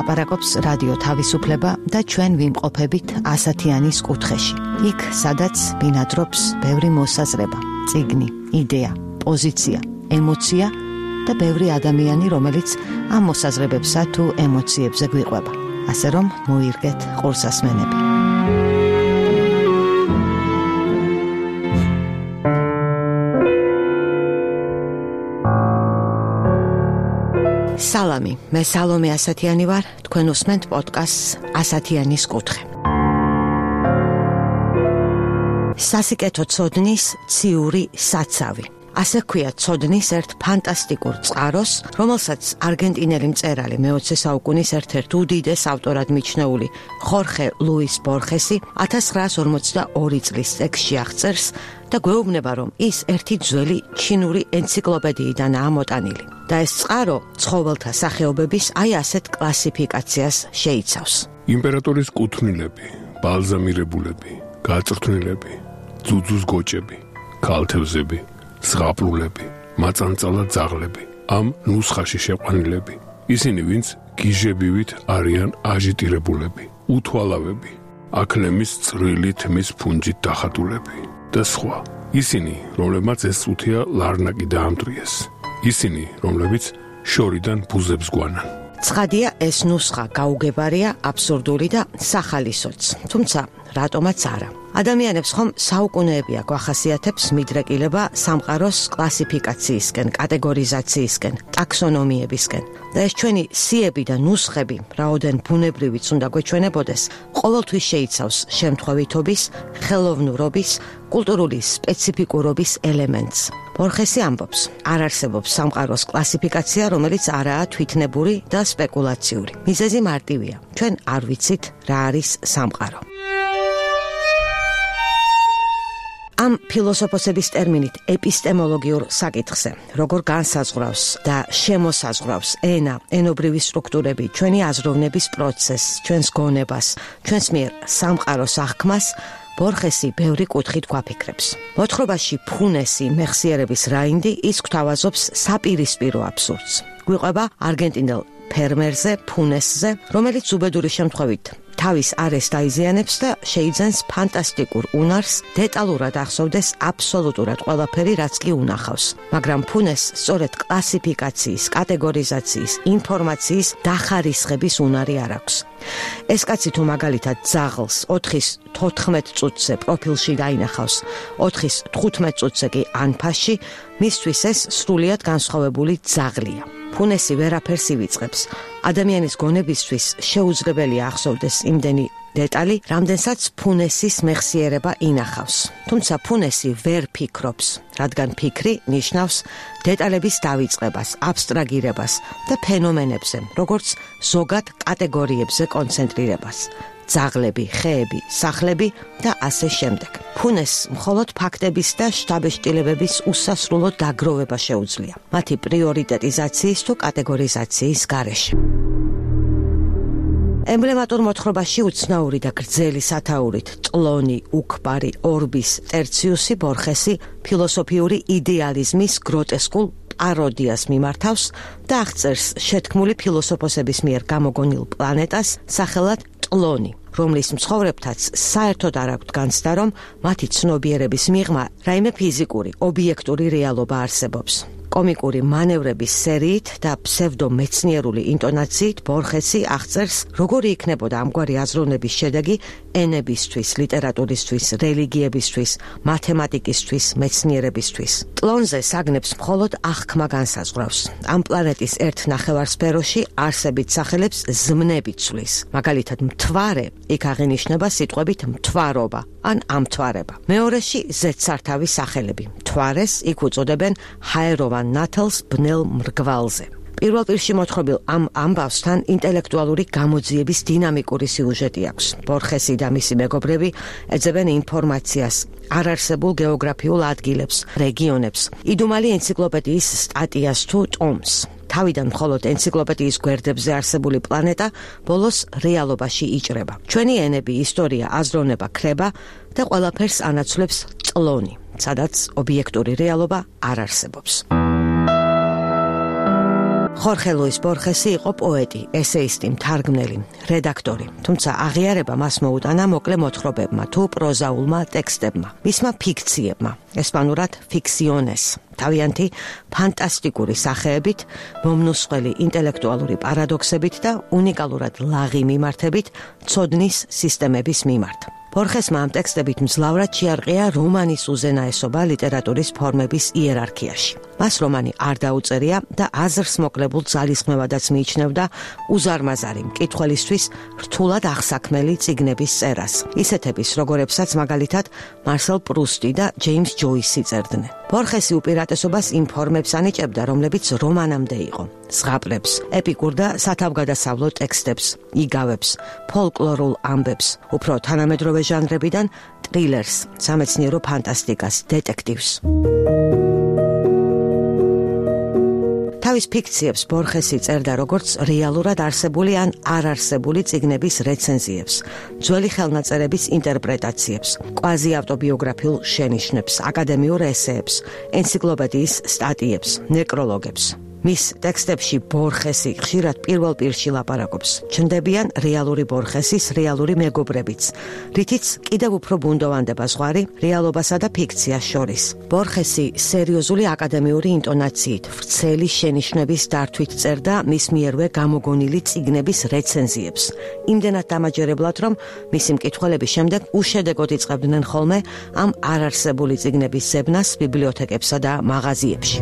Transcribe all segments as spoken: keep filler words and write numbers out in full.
ლაპარაკობს რადიო თავისუფლება და ჩვენ ვიმყოფებით ასათიანის კუთხეში. იქ, სადაც ბინადრობს ბევრი მოსაზრება, წიგნი, იდეა, პოზიცია, ემოცია და ბევრი ადამიანი, რომელიც ამ მოსაზრებებსა თუ ემოციებზე გვიყვება. ასე რომ მოირგეთ ყურსასმენები. სალამი, მე სალომე ასათიანი ვარ, თქვენ უსმენთ პოდკასტს ასათიანის კუთხე. სასიკეთო ცოდნის ციური საცავი. ასე ქვია ცოდნის ერთ ფანტასტიკურ წყაროს, რომელსაც არგენტინელი მწერალი მეოცე საუკუნის ერთ-ერთ უდიდეს ავტორად მიჩნეული ხორხე ლუის ბორხესი ათას ცხრაას ორმოცდაორი წლის ტექსტში აღწერს და გვეუბნება, რომ ის ერთი ძველი ჩინური ენციკლოპედიიდანაა მოტანილი. და ეს წყარო ცხოველთა სახეობების აი ასეთ კლასიფიკაციას შეიცავს. იმპერატორის კუთვნილები, ბალზამირებულები, გაწვრთნილები, ძუძუს გოჭები, ქალთევზები, ზღაპრულები, მაწანწალა ძაღლები, ამ ნუსხაში შეყვანილები. ისინი, ვინც გიჟებივით არიან აჟიტირებულები, უთვალავები, აქლემის წვრილი თმის ფუნჯით დახატულები და სხვა. ისინი, რომლებმაც ეს წუთია ლარნაკი დაამტვრიეს. ისინი, რომლებიც შორიდან ბუზებს გვანან. ცხადია, ეს ნუსხა გაუგებარია, აბსურდული და სახალისოც. თუმცა, რატომაც არა. ადამიანებს ხომ საუკუნეები აქვს ახასიათებს მიდრეკილება სამყაროს კლასიფიკაციისკენ, კატეგორიზაციისკენ, ტაქსონომიებისკენ. და ეს ჩვენი სიები და ნუსხები, რაოდენ ბუნებრივიც უნდა გვეჩვენებოდეს, ყოველთვის შეიცავს შემთხვევითობის, ხელოვნურობის, კულტურული სპეციფიკურობის ელემენტს. ბორხესი ამბობს, არ არსებობს სამყაროს კლასიფიკაცია, რომელიც არაა თვითნებური და სპეკულაციური. მიზეზი მარტივია. ჩვენ არ ვიცით, რა არის სამყარო. ამ ფილოსოფოსების ტერმინით ეპისტემოლოგიურ საკითხზე, როგორ განსაზღვრავს და შემოსაზღვრავს ენა, ენობრივი სტრუქტურები, ჩვენი აზროვნების პროცესს, ჩვენს გონებას, ჩვენს მიერ სამყაროს აღქმას, ბორხესი ბევრი კუთხით გვაფიქრებს. მოთხრობაში ფუნესი მეხსიერების რაინდი ის გვთავაზობს საპირისპირო აბსურდს. გვიყვება არგენტინელ ფერმერზე, ფუნესზე, რომელიც უბედური შემთხვევით თავის არეს დაიზიანებს და შეიძენს ფანტასტიკურ უნარს დეტალურად ახსოვდეს აბსოლუტურად ყველაფერი, რაც კი უნახავს. მაგრამ ფუნეს სწორედ კლასიფიკაციის, კატეგორიზაციის, ინფორმაციის დახარისხების უნარი არ აქვს. ეს კაცი თუ მაგალითად ძაღლს ოთხის თოთხმეტ წუთზე პროფილში დაინახავს, ოთხის თხუთმეტ წუთზე კი ანფასში, მისთვის ეს სრულიად განსხვავებული ძაღლია. ფუნესი ვერაფერს ივიწყებს. ადამიანის გონებისთვის შეუძლებელია ახსოვდეს იმდენი დეტალი, რამდენსაც ფუნესის მეხსიერება ინახავს. თუმცა ფუნესი ვერ ფიქრობს, რადგან ფიქრი ნიშნავს დეტალების დავიწყებას, აბსტრაგირებას და ფენომენებზე, როგორც ზოგად კატეგორიებზე კონცენტრირებას. ძაღლები, ხეები, სახლები და ასე შემდეგ. ფუნესს მხოლოდ ფაქტების და შთაბეჭდილებების უსასრულო დაგროვება შეუძლია, მათი პრიორიტეტიზაციის თუ კატეგორიზაციის გარეშე. ემბლემატურ მოთხრობაში უცნაური და გრძელი სათაურით ტლონი, უკბარი, ორბის, ტერციუსი ბორხესი ფილოსოფიური იდეალიზმის გროტესკულ პაროდიას მიმართავს და აღწერს შეთქმული ფილოსოფოსების მიერ გამოგონილ პლანეტას სახელად ტლონი, რომლის მცხოვრებთაც საერთოდ არ აქვთ განცდა, რომ მათი ცნობიერების მიღმა რაიმე ფიზიკური, ობიექტური რეალობა არსებობს. კომიკური მანევრების სერიით და ფსევდომეცნიერული ინტონაციით ბორხესი აღწერს, როგორი იქნებოდა ამგვარი აზროვნების შედეგი ენებისთვის, ლიტერატურისთვის, რელიგიებისთვის, მათემატიკისთვის, მეცნიერებისთვის. ტლონზე საგნებს მხოლოდ აღქმა განსაზღვრავს. ამ პლანეტის ერთ ნახევარსფეროში არსებით სახელებს ზმნები ცვლის. მაგალითად, მთვარე იქ აღინიშნება სიტყვებით მთვარობა ან ამთვარება. მეორეში ზედსართავი სახელები. მთვარეს იქ უწოდებენ ჰაეროვან ნათელს ბნელ მრგვალზე. პირველ პირში მოთხრობილ ამ ამბავსთან ინტელექტუალური გამოძიების დინამიკური სიუჟეტი აქვს. ბორხესი და მისი მეგობრები ეძებენ ინფორმაციას, არარსებულ გეოგრაფიულ ადგილებს, რეგიონებს, იდუმალი ენციკლოპედიის სტატიას თუ ტომს. თავიდან მხოლოდ ენციკლოპედიის გვერდებზე არსებული პლანეტა ბოლოს რეალობაში იჭრება. ჩვენი ენები, ისტორია, აზროვნება, ქრება და ყველაფერს ანაცვლებს ტლონი, სადაც ობიექტური რეალობა არ არსებობს. ხორხე ლუის ბორხესი იყო პოეტი, ესეისტი, მთარგმნელი, რედაქტორი, თუმცა აღიარება მას მოუტანა მოკლე მოთხრობებმა თუ პროზაულმა ტექსტებმა, მისმა ფიქციებმა, ესპანურად ფიქსიონეს, თავიანთი ფანტასტიკური სახეებით, მომნუსხველი ინტელექტუალური პარადოქსებით და უნიკალურად ლაღი მიმართებით ცოდნის სისტემების მიმართ. ბორხესმა ამ ტექსტებით მძლავრად შეარყია რომანის უზენაესობა ლიტერატურის ფორმების იერარქიაში. მას რომანი არ დაუწერია და აზრს მოკლებულ ძალისხმევადაც მიიჩნევდა უზარმაზარი მკითხველისთვის რთულად აღსაქმელი წიგნების წერას, ისეთების, როგორებსაც მაგალითად მარსელ პრუსტი და ჯეიმს ჯოისი წერდნენ. ბორხესი უპირატესობას იმ ფორმებს ანიჭებდა, რომლებიც რომანამდე იყო. ზღაპრებს, ეპიკურ და სათავგადასავლო ტექსტებს, იგავებს, ფოლკლორულ ამბებს, უფრო თანამედროვე ჟანრებიდან ტრილერს, სამეცნიერო ფანტასტიკას, დეტექტივს. თავის ფიქციებს ბორხესი წერდა როგორც რეალურად არსებული ან არ არსებული წიგნების რეცენზიებს, ძველი ხელნაწერების ინტერპრეტაციებს, კვაზი ავტობიოგრაფიულ შენიშვნებს, აკადემიურ ესეებს, ენციკლოპედიის სტატიებს, ნეკროლოგებს. მის ტექსტებში ბორხესი ხშირად პირველ პირში ლაპარაკობს. ჩნდებიან რეალური ბორხესის რეალური მეგობრებიც, რითიც კიდევ უფრო ბუნდოვანდება ზღვარი რეალობასა და ფიქციას შორის. ბორხესი სერიოზული აკადემიური ინტონაციით, ვრცელი შენიშვნების დართვით წერდა მის მიერვე გამოგონილი წიგნების რეცენზიებს. იმდენად დამაჯერებლად, რომ მისი მკითხველების შემდეგ უშედეგოდ იწყებდნენ ხოლმე ამ არარსებული წიგნების ზებნას ბიბლიოთეკებსა და მაღაზიებში.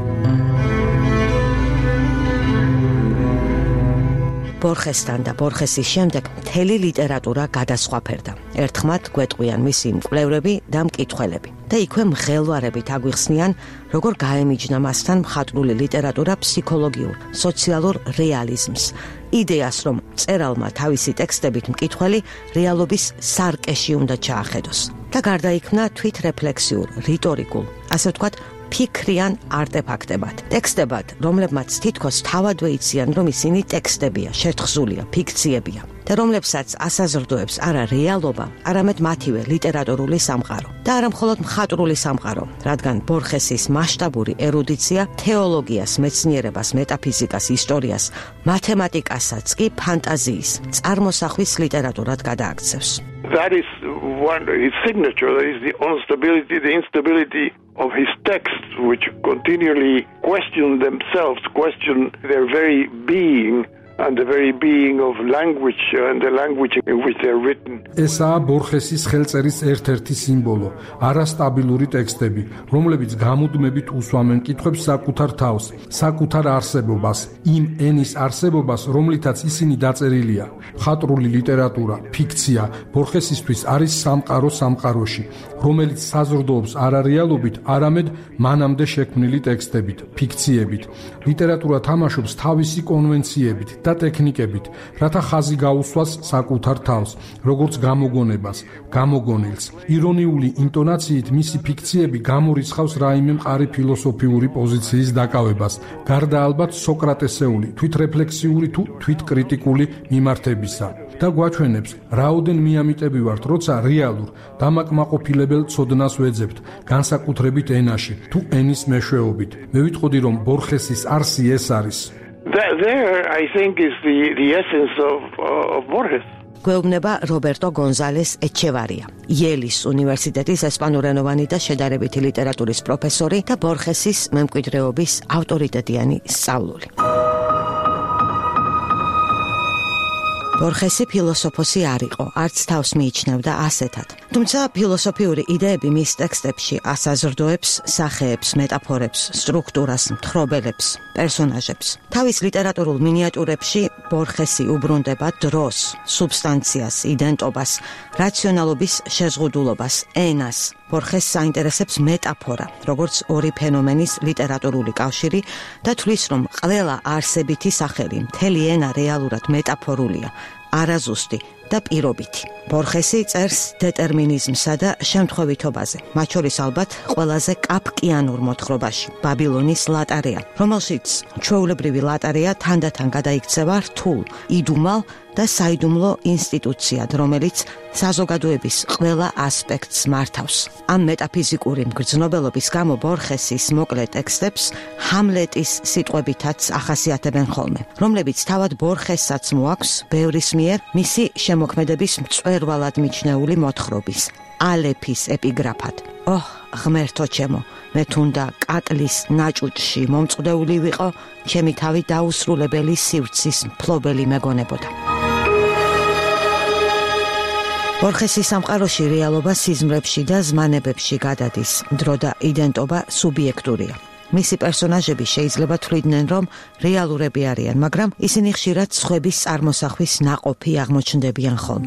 ბორხესთან და ბორხესის შემდეგ მთელი ლიტერატურა გადასხვაფერდა. ერთხმად გვეტყვიან მისი მკვლევრები და მკითხველები და იქვე მღელვარებით აგვიხსნიან, როგორ გაემიჯნა მასთან მხატვრული ლიტერატურა ფსიქოლოგიურ, სოციალურ რეალიზმს, იდეას, რომ მწერალმა თავისი ტექსტებით მკითხველი რეალობის სარკეში უნდა ჩაახედოს და გარდაიქმნა თვითრეფლექსიურ, რიტორიკულ, ასე ვთქვათ, ფიქრიან არტეფაქტებად, ტექსტებად, რომლებმაც თითქოს თავადვე იციან, რომ ისინი ტექსტებია, შეთხზულია, ფიქციებია და რომლებსაც ასაზრდოებს არა რეალობა, არამედ მათივე ლიტერატურული სამყარო და არა მხოლოდ მხატვრული სამყარო, რადგან ბორხესის მასშტაბური ერუდიცია თეოლოგიას, მეცნიერებას, მეტაფიზიკას, ისტორიას, მათემატიკასაც კი ფანტაზიის, წარმოსახვის ლიტერატურად გადააქცევს. That is one, its signature, that is the instability, the instability of his texts, which continually question themselves, question their very being, and the very being of language and the language in which they are written. ესაა ბორხესის ხელწერის ერთ-ერთი სიმბოლო, არასტაბილური ტექსტები, რომლებიც გამუდმებით უსვამენ კითხვებს საკუთარ თავს, საკუთარ არსებობას, იმ ენის არსებობას, რომლითაც ისინი დაწერილია. მხატვრული ლიტერატურა, ფიქცია ბორხესისთვის არის სამყარო სამყაროში, რომელიც საზრდოობს არა რეალობით, არამედ მანამდე შექმნილი ტექსტებით, ფიქციებით. ლიტერატურა თამაშობს თავისი კონვენციებით და ტექნიკებით, რათა ხაზი გაუსვას საკუთარ თავს, როგორც გამოგონებას, გამოგონილს. ირონიული ინტონაციით მისი ფიქციები გამორიცხავს რაიმე მყარი ფილოსოფიური პოზიციის დაკავებას, გარდა ალბათ სოკრატესეული, თვითრეფლექსიური თუ თვითკრიტიკული მიმართებისა. და გვაჩვენებს, რაოდენ მიამიტები ვართ, როცა რეალურ, დამაკმაყოფილებელ ცოდნას ვეძებთ, განსაკუთრებით ენაში, თუ ენის მეშვეობით. მე ვიტყოდი, რომ ბორხესის არსი ეს არის. That there, I think, is the, the essence of, uh, of Borges. გვეუბნება რობერტო გონზალეს ეჩევარია, იელის უნივერსიტეტის ესპანურენოვანი და შედარებითი ლიტერატურის პროფესორი და ბორხესის მემკვიდრეობის ავტორიტეტიანი სწავლული. ბორხესი ფილოსოფოსი არ იყო, არც თავს მიიჩნევდა ასეთად. თუმცა ფილოსოფიური იდეები მის ტექსტებში ასაზრდოებს, სახეებს, მეტაფორებს, სტრუქტურას, მთხრობელებს, პერსონაჟებს. თავის ლიტერატურულ მინიატურებში ბორხესი უბრუნდება დროს, სუბსტანციას, იდენტობას, რაციონალობის შეზღუდულობას, ენას. ბორხესს საინტერესებს მეტაფორა, როგორც ორი ფენომენის ლიტერატურული კავშირი და თვლის, რომ ყველა არსებითი სახელი, მთელი ენა რეალურად მეტაფორულია, არაზუსტი და პირობითი. ბორხესი წერს დეტერმინიზმსა და შემთხვევითობაზე, მათ შორის ალბათ ყველაზე კაფკიანურ მოთხრობაში, ბაბილონის ლატარია, რომელშიც ჩვეულებრივი ლატარია თანდათან გადაიქცევა რთულ, იდუმალ და საიდუმლო ინსტიტუციად, რომელიც საზოგადოების ყველა ასპექტს მართავს. ამ მეტაფიზიკური მგრძნობელობის გამო ბორხესის მოკლე ტექსტებს ჰამლეტის სიტყვებითაც ახასიათებენ ხოლმე, რომლებიც თავად ბორხესაც მოაქვს ბევრის მიერ მისი შემოქმედების მწვერვალად მიჩნეული მოთხრობის, ალეფის ეპიგრაფად. ოჰ, ღმერთო ჩემო, მე თუნდა კატლის ნაჭუჭში მომწყდეული ვიყო, ჩემი თავი დაუსრულებელი სივრცის მფლობელი მეგონებოდა. ბორხესის სამყაროში რეალობა სიზმრებში და ზმანებებში გადადის, დრო და იდენტობა სუბიექტურია. მისი პერსონაჟები შეიძლება თვლიდნენ, რომ რეალურები არიან, მაგრამ ისინი ხშირად სხვების წარმოსახვის ნაყოფი აღმოჩნდებიან ხოლმე.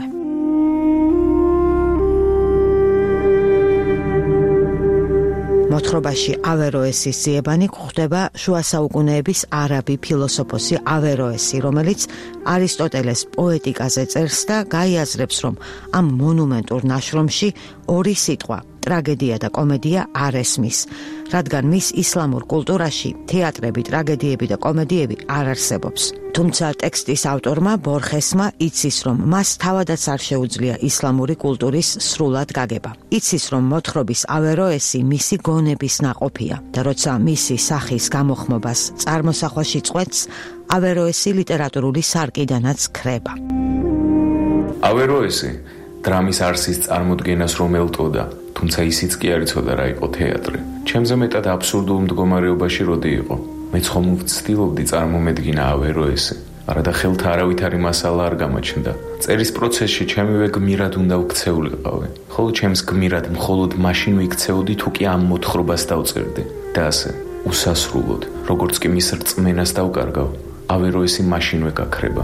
მოთხრობაში ავეროესის ძიებანი გვხვდება შუა საუკუნეების არაბი ფილოსოფოსი ავეროესი, რომელიც არისტოტელეს პოეტიკაზე წერს და გაიაზრებს, რომ ამ მონუმენტურ ნაშრომში ორი სიტყვა, ტრაგედია და კომედია არ ესმის, რადგან მის ისლამურ კულტურაში თეატრები, ტრაგედიები და კომედიები არ არსებობს. თუმცა ტექსტის ავტორმა ბორხესმა იცის, რომ მას თავადაც არ შეუძლია ისლამური კულტურის სრულად გაგება. იცის, რომ მოთხრობის ავეროესი მისი გონების ნაყოფია და როცა მისი სახის გამოხმობას წარმოსახვაში წყვეტს, ავეროესი ლიტერატურული სარკიდანაც ქრება. ავეროესი დრამის არსის წარმოდგენას რომ ელტოდა, თუმცა ისიც კი არ იცოდა რა იყო თეატრი. ჩემზე მეტად აბსურდულ მდგომარეობაში როდი იყო. მეც ხომ ვცდილობდი წარმომედგინა ავეროესი, არადა ხელთ არავითარი მასალა არ გამოჩნდა. წერის პროცესში ჩემივე გმირად უნდა ვქცეულიყავი, ხოლო ჩემს გმირად მხოლოდ მაშინ ვიქცეოდი, თუ კი ამ მოთხრობას დავწერდი. და ასე, უსასრულოდ, როგორც კი მის რწმენას დავკარგავ, ავეროესი მაშინვე გაქრება.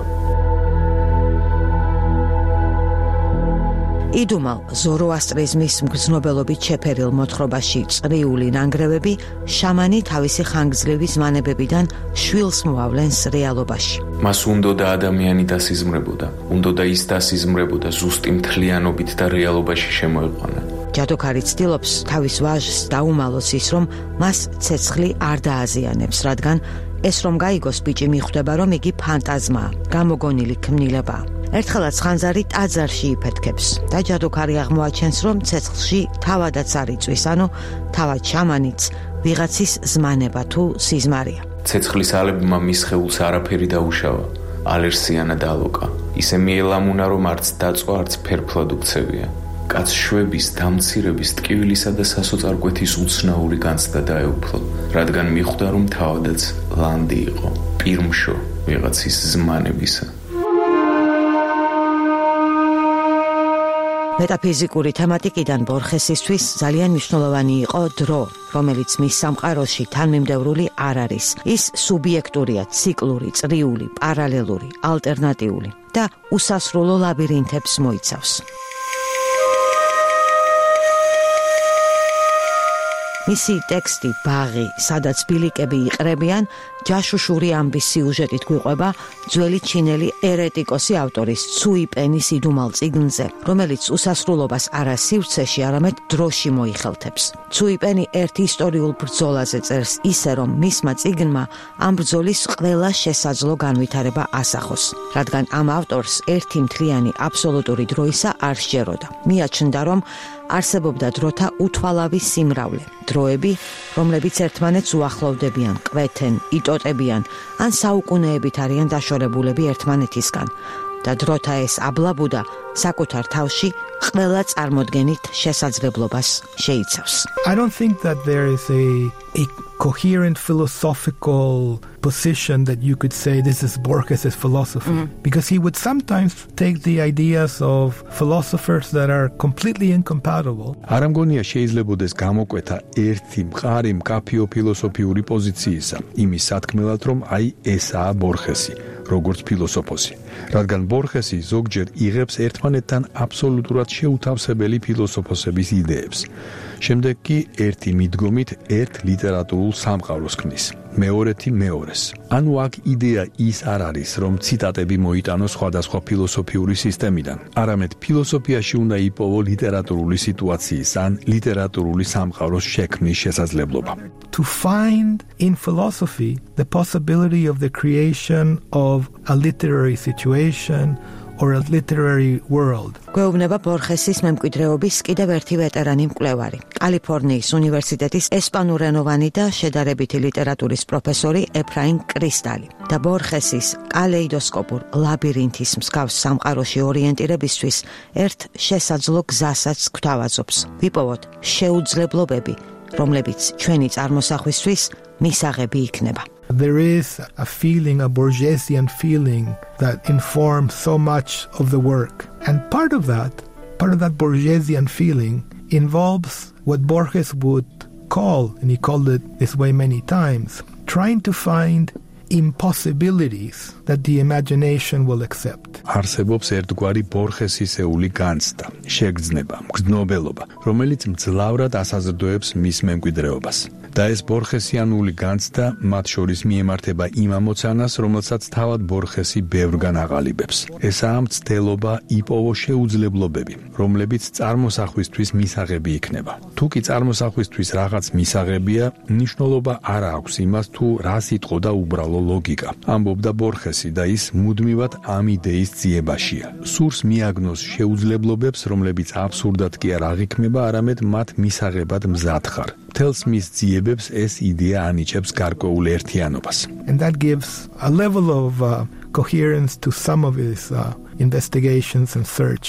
იდუმალ ზოროასტრიზმის მგრძნობელობით შეფერილ მოთხრობაში წრიული ნანგრევები შამანი თავისი ხანგრძლივი ზმანებებიდან შვილს მოავლენს რეალობაში. მას უნდოდა ადამიანი დასიზმრებოდა, უნდოდა ის დასიზმრებოდა ზუსტი მთლიანობით და რეალობაში შემოეყვანა. ჯადოქარი ცდილობს თავის ვაჟს დაუმალოს ის, რომ მას ცეცხლი არ დააზიანებს, რადგან ეს რომ გაიგოს ბიჭი მიხვდება, რომ იგი ფანტაზმაა, გამოგონილი ქმნილებაა. ერთხელაც ხანძარი ტაძარში იფეთქებს და ჯადოქარი აღმოაჩენს, რომ ცეცხლში თავადაც არ იწვის, ანუ თავად შამანიც ვიღაცის ზმანება თუ სიზმარია. ცეცხლის ალებმა მის ხეულს არაფერი დაუშავა, ალერსიანა დალოკა. ისე მიელამუნა, რომ არც დაწვა, არც ფერფლად უქცევია. კაც შვების, დამცირების, ტკივილისა და სასოწარკვეთის უცნაური განცდა დაეუფლა, რადგან მიხვდა, რომ თავადაც ლანდი იყო, პირმშო ვიღაცის ზმანებისა. მეტაფიზიკური თემატიკიდან ბორხესისთვის ძალიან მნიშვნელოვანი იყო დრო, რომელიც მის სამყაროში თანმიმდევრული არ არის. ის სუბიექტურია, ციკლური, წრიული, პარალელური, ალტერნატიული და უსასრულო ლაბირინთებს მოიცავს. მისი ტექსტი ბაღი, სადაც ბილიკები იყრებიან, ჯაშუშური ამბის სიუჟეტით გვიყვება ძველი ჩინელი ერეტიკოსი ავტორის ცუი პენის იდუმალ წიგნზე, რომელიც უსასრულობას არა სივრცეში, არამედ დროში მოიხელთებს. ცუი პენი ერთ ისტორიულ ბრძოლაზე წერს ისე, რომ მისმა წიგნმა ამ ბრძოლის ყველა შესაძლო განვითარება ასახოს, რადგან ამ ავტორს ერთი მთლიანი აბსოლუტური დროისა არ სჯეროდა. მიაჩნდა, რომ არსებობდა დროთა უთვალავი სიმრავლე, დროები, რომლებიც ერთმანეთს უახლოვდებიან, კვეთენ, იტოტებიან, ან საუკუნეებით არიან დაშორებულები ერთმანეთისგან და დროთა ეს აბლაბუდა საკუთარ თავში ყველა წარმოდგენით შესაძლებლობას შეიცავს. I don't think that there is a, a coherent philosophical position that you could say this is Borges' philosophy, mm-hmm. because he would sometimes take the ideas of philosophers that are completely incompatible. არ ამგონია შეიძლებოდეს გამოკვეთა ერთი მყარი მკაფიო ფილოსოფიური პოზიციისა, იმის სათქმელად, რომ აი ესაა ბორხესი, როგორც ფილოსოფოსი, რადგან ბორხესი ზოგჯერ იღებს ერთმანეთთან აბსოლუტურად შეუთავსებელი ფილოსოფოსების იდეებს. შემდეგ კი ერთი მიდგომით ერთ ლიტერატურულ სამყაროს ქმნის. მეორეთი მეორეს. ანუ აქ იდეა ის არ არის, რომ ციტატები მოიტანოს სხვადასხვა ფილოსოფიური სისტემიდან. არამედ ფილოსოფიაში უნდა იპოვო ლიტერატურული სიტუაციის ან ლიტერატურული სამყაროს შექმნის შესაძლებლობა. To find in philosophy the possibility of the creation of a literary situation or a literary world. გვეუბნება ბორხესის მემკვიდრეობის კიდევ ერთი ვეტერანი მკვლევარი, კალიფორნიის უნივერსიტეტის ესპანურენოვანი და შედარებითი ლიტერატურის პროფესორი ეფრაიმ კრისტალი და ბორხესის კალეიდოსკოპურ ლაბირინთის მსგავს სამყაროში ორიენტირებისთვის ერთ შესაძლო გზასაც გვთავაზობს. ვიპოვოთ შეუძლებლობები, რომლებიც ჩვენი წარმოსახვისთვის მისაღები იქნება. There is a feeling, a Borgesian feeling that informs so much of the work. And part of that, part of that Borgesian feeling involves what Borges would call, and he called it this way many times, trying to find impossibilities that the imagination will accept. არსებობს ერთგვარი ბორხესისეული განცდა, შეგრძნება, მგრძნობელობა, რომელიც მძლავრად ასაზრდოებს მის მემკვიდრეობას. და ეს ბორხესიანული განცდა მათ შორის მიემართება იმ ამოცანას, რომელსაც თავად ბორხესი ბევრგან აღალიბებს. ესაა მცდელობა იპოვო შეუძლებლობები, რომლებიც წარმოსახვისთვის მისაღები იქნება. თუ კი წარმოსახვისთვის რაღაც მისაღებია, მნიშვნელობა არ აქვს იმას, თუ რა სიტყვა და უბრალო ლოგიკა. ამბობდა ბორხესი და ის მუდმივად ამ იდეის ძიებაშია. სურს მიაგნოს შეუძლებლობებს, რომლებიც აბსურდად კი არ აღიქმება, არამედ მათ მისაღებად მზად ხარ. Tells მის ძიებებს ეს იდეა ანიჭებს გარკვეულ ერთიანობას. And that gives a level of uh, coherence to some of his uh, investigations and search.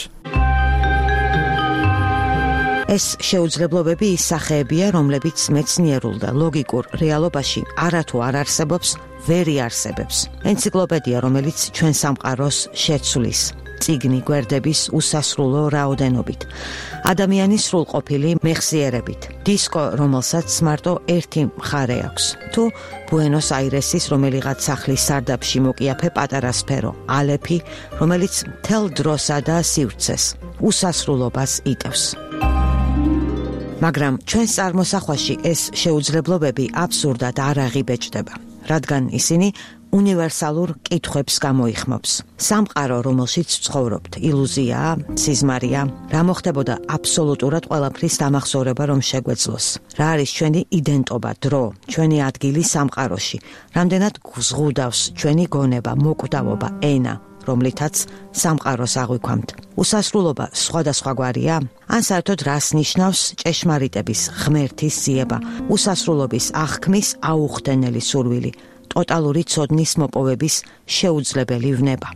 ეს შეუძლებლობები ის სახეებია, რომლებიც მეცნიერულ და ლოგიკურ რეალობაში არათუ არ არსებობს, ვერ იარსებებს. ენციკლოპედია, რომელიც ჩვენ სამყაროს შეცვლის. წიგნი გვერდების უსასრულო რაოდენობით, ადამიანის სრულყოფილი მეხსიერებით, დისკო, რომელსაც მარტო ერთი მხარე აქვს, თუ ბუენოს აირესის რომელიღაც სახლის სარდაფში მოკიაფე პატარა სფერო, ალეფი, რომელიც მთელ დროსა და სივრცეს, უსასრულობას იტევს. მაგრამ ჩვენს წარმოსახვაში ეს შეუძლებლობები აბსურდად არ აღიბეჭდება, რადგან ისინი უნივერსალურ კითხვებს გამოიხმობს. სამყარო, რომელშიც ვცხოვრობთ, ილუზიაა, სიზმარია, რა მოხდებოდა აბსოლუტურად ყველაფრის დამახსოვრება რომ შეგვეძლოს. რა არის ჩვენი იდენტობა, დრო, ჩვენი ადგილი სამყაროში, რამდენად გვზღუდავს ჩვენი გონება, მოკვდავობა, ენა, რომლითაც სამყაროს აღვიქვამთ. უსასრულობა სხვადასხვაგვარია? ან საერთოდ რას ნიშნავს ჭეშმარიტების ღმერთის ძიება, უსასრულობის აღქმის აუხდენელი სურვილი, ტოტალური ცოდნის მოპოვების შეუძლებელი ვნება.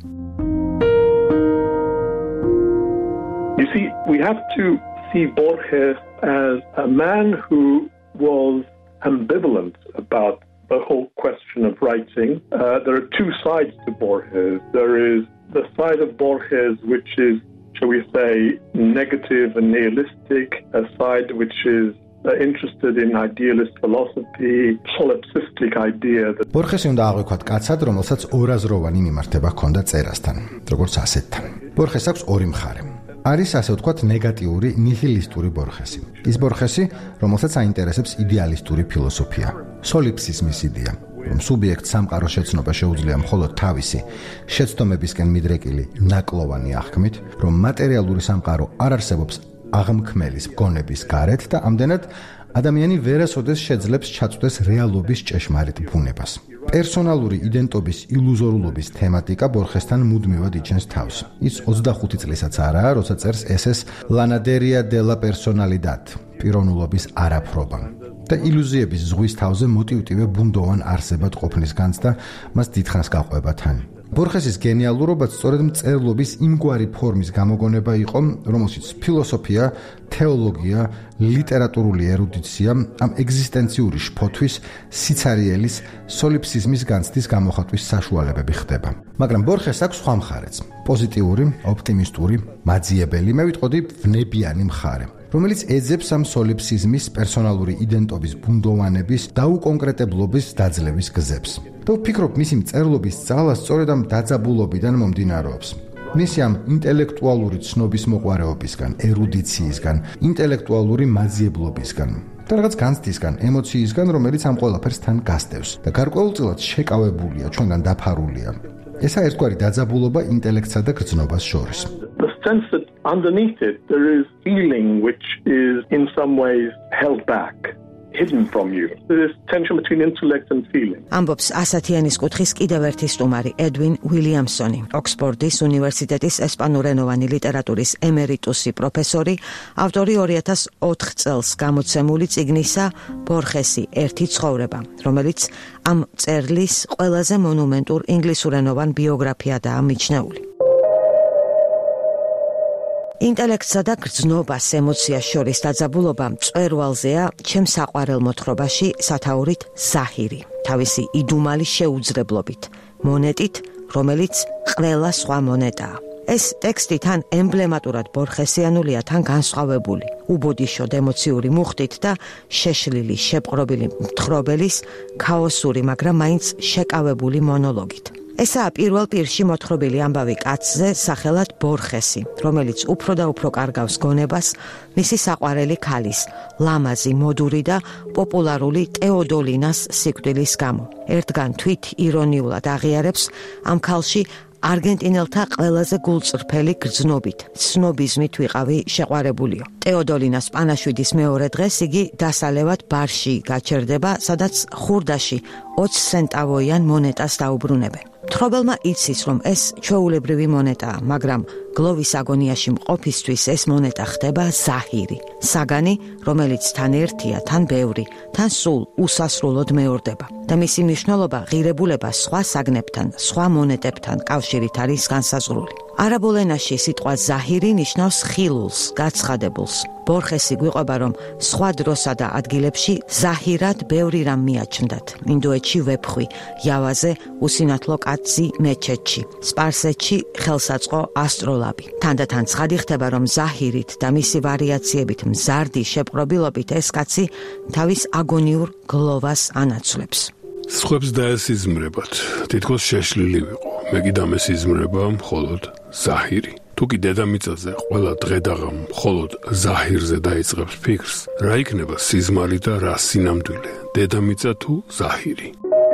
You see, we have to see Borges as a man who was ambivalent about the whole question of writing. Uh, there are two sides to Borges. There is the side of Borges which is, shall we say, negative and nihilistic, a side which is uh, interested in idealist philosophy, solipsistic idea that Borges უნდა აღვიქვათ კაცად, რომელსაც ორაზროვანი მიმართება ჰქონდა წერასთან, როგორც ასეთთან. Borges აქვს ორი მხარე. არის ასე ვთქვათ ნეგატიური ნიჰილისტური ბორხესი. ის ბორხესი, რომელსაც აინტერესებს იდეალისტური ფილოსოფია, სოლიფსიზმის იდეა, რომ სუბიექტს სამყაროს შეცნობა შეუძლია მხოლოდ თავისი შეცდომებისკენ მიდრეკილი ნაკლოვანი აღქმით, რომ მატერიალური სამყარო არ არსებობს აღმქმელის მგონების გარეთ და ამდენად ადამიანი ვერასოდეს შეძლებს ჩაწვდეს რეალობის ჭეშმარიტ ბუნებას. პერსონალური იდენტობის ილუზორულობის თემატიკა ბორხესთან მუდმივად იჩენს თავს. ის ოცდახუთი წლისაც არაა, როცა წერს ესეს ლანადერია დე ლა პერსონალიდად, პიროვნულობის არაფრობა. და ილუზიების ზღვის თავზე მოტივტივე ბუნდოვან არსებად ყოფნის განცდა მას დიდხანს გაყვება თან. ბორხესის გენიალურობაც სწორედ მწერლობის იმგვარი ფორმის გამოგონება იყო, რომელშიც ფილოსოფია, თეოლოგია, ლიტერატურული ერუდიცია ამ ეგზისტენციური შფოთვის, სიცარიელის, სოლიფსიზმის განცდის გამოხატვის საშუალებები ხდება. მაგრამ ბორხეს აქვს სხვა მხარეც, პოზიტიური, ოპტიმისტური, მაძიებელი, მე ვიტყოდი ვნებიანი მხარე, რომელიც ეძებს ამ სოლიფსიზმის პერსონალური იდენტობის ბუნდოვანების დაუკონკრეტებლობის დაძლევის გზებს. და ვფიქრობ, მისი მწერლობის ძალა სწორედ ამ დაძაბულობიდან მომდინარეობს. მისი ამ ინტელექტუალური ცნობის მოყვარეობისგან, ერუდიციისგან, ინტელექტუალური მაძიებლობისგან. და რაღაც განცდისგან, ემოციისგან, რომელიც ამ ყველაფერს თან გასდევს და გარკვეულწილად შეკავებულია, ჩვენგან დაფარულია. ესა ერთგვარი დაძაბულობა ინტელექტსა და გრძნობას შორის. The sense that underneath it there is feeling which is in some ways held back, hidden from you. There is tension between intellect and feeling. ამბობს ასათიანის კუთხის კიდევ ერთი სტუმარი ედვინ უილიამსონი, ოქსფორდის უნივერსიტეტის ესპანურენოვანი ლიტერატურის ემერიტუსი პროფესორი, ავტორი ორი ათას ოთხ წელს გამოცემული წიგნისა ბორხესი ერთი ცხოვრება, რომელიც ამ მწერლის ყველაზე მონუმენტურ ინგლისურენოვან ბიოგრაფიადაა მიჩნეული. ინტელექტსა და გრძნობას ემოციას შორის დაძაბულობა მწვერვალზეა ჩემს საყვარელ მოთხრობაში სათაურით ზაჰირი, თავისი იდუმალი შეუძლებლობით, მონეტით, რომელიც ყველა სხვა მონეტაა. ეს ტექსტი თან ემბლემატურად ბორხესიანულია, თან განსხვავებული, უბოდიშოდ ემოციური მუხტით და შეშლილი, შეპყრობილი მთხრობელის ქაოსური, მაგრამ მაინც შეკავებული მონოლოგით. ესაა პირველ პირში მოთხრობილი ამბავი კაცზე სახელად ბორხესი, რომელიც უფრო და უფრო კარგავს გონებას მისი საყვარელი ქალის, ლამაზი, მოდური და პოპულარული ტეოდოლინას სიკვდილის გამო. ერთგან თვით ირონიულად აღიარებს ამ ქალში არგენტინელთა ყველაზე გულწრფელი გრძნობით, ცნობიზმით ვიყავი შეყვარებულიო. ტეოდოლინას პანაშვიდის მეორე დღეს იგი დასალევად ბარში გაჩერდება, სადაც ხურდაში ოცი ცენტავოიან მონეტას დაუბრუნებენ. მთხრობელმა იცის, რომ ეს ჩვეულებრივი მონეტაა, მაგრამ გლოვის აგონიაში მყოფისთვის ეს მონეტა ხდება ზაჰირი, საგანი, რომელიც თან ერთია, თან ბევრი, თან სულ უსასრულოდ მეორდება და მისი მნიშვნელობა ღირებულება სხვა საგნებთან, სხვა მონეტებთან კავშირით არის განსაზღვრული. არაბულ ენაში სიტყვა ზაჰირი ნიშნავს ხილულს, გაცხადებულს. ბორხესი გვიყვება, რომ სხვა დროსა და ადგილებში ზაჰირად ბევრი რამ მიაჩნდათ. ინდოეთში ვეფხვი, იავაზე უსინათლო კაცი მეჩეთში, სპარსეთში ხელსაწყო ასტროლაბი. თანდათან ცხადი ხდება, რომ ზაჰირით და მისი ვარიაციებით მზარდი შეპყრობილობით ეს კაცი თავის აგონიურ გლოვას ანაცვლებს. სხვებს დაესიზმრებათ, თითქოს შეშლილი ვიყო. მე კი დამესიზმრება მხოლოდ ზაჰირი. თუ კი დედამიწაზე ყველა დღედაღამ მხოლოდ ზაჰირზე დაიწყებს ფიქრს, რა იქნება სიზმარი და რა სინამდვილე, დედამიწა თუ ზაჰირი?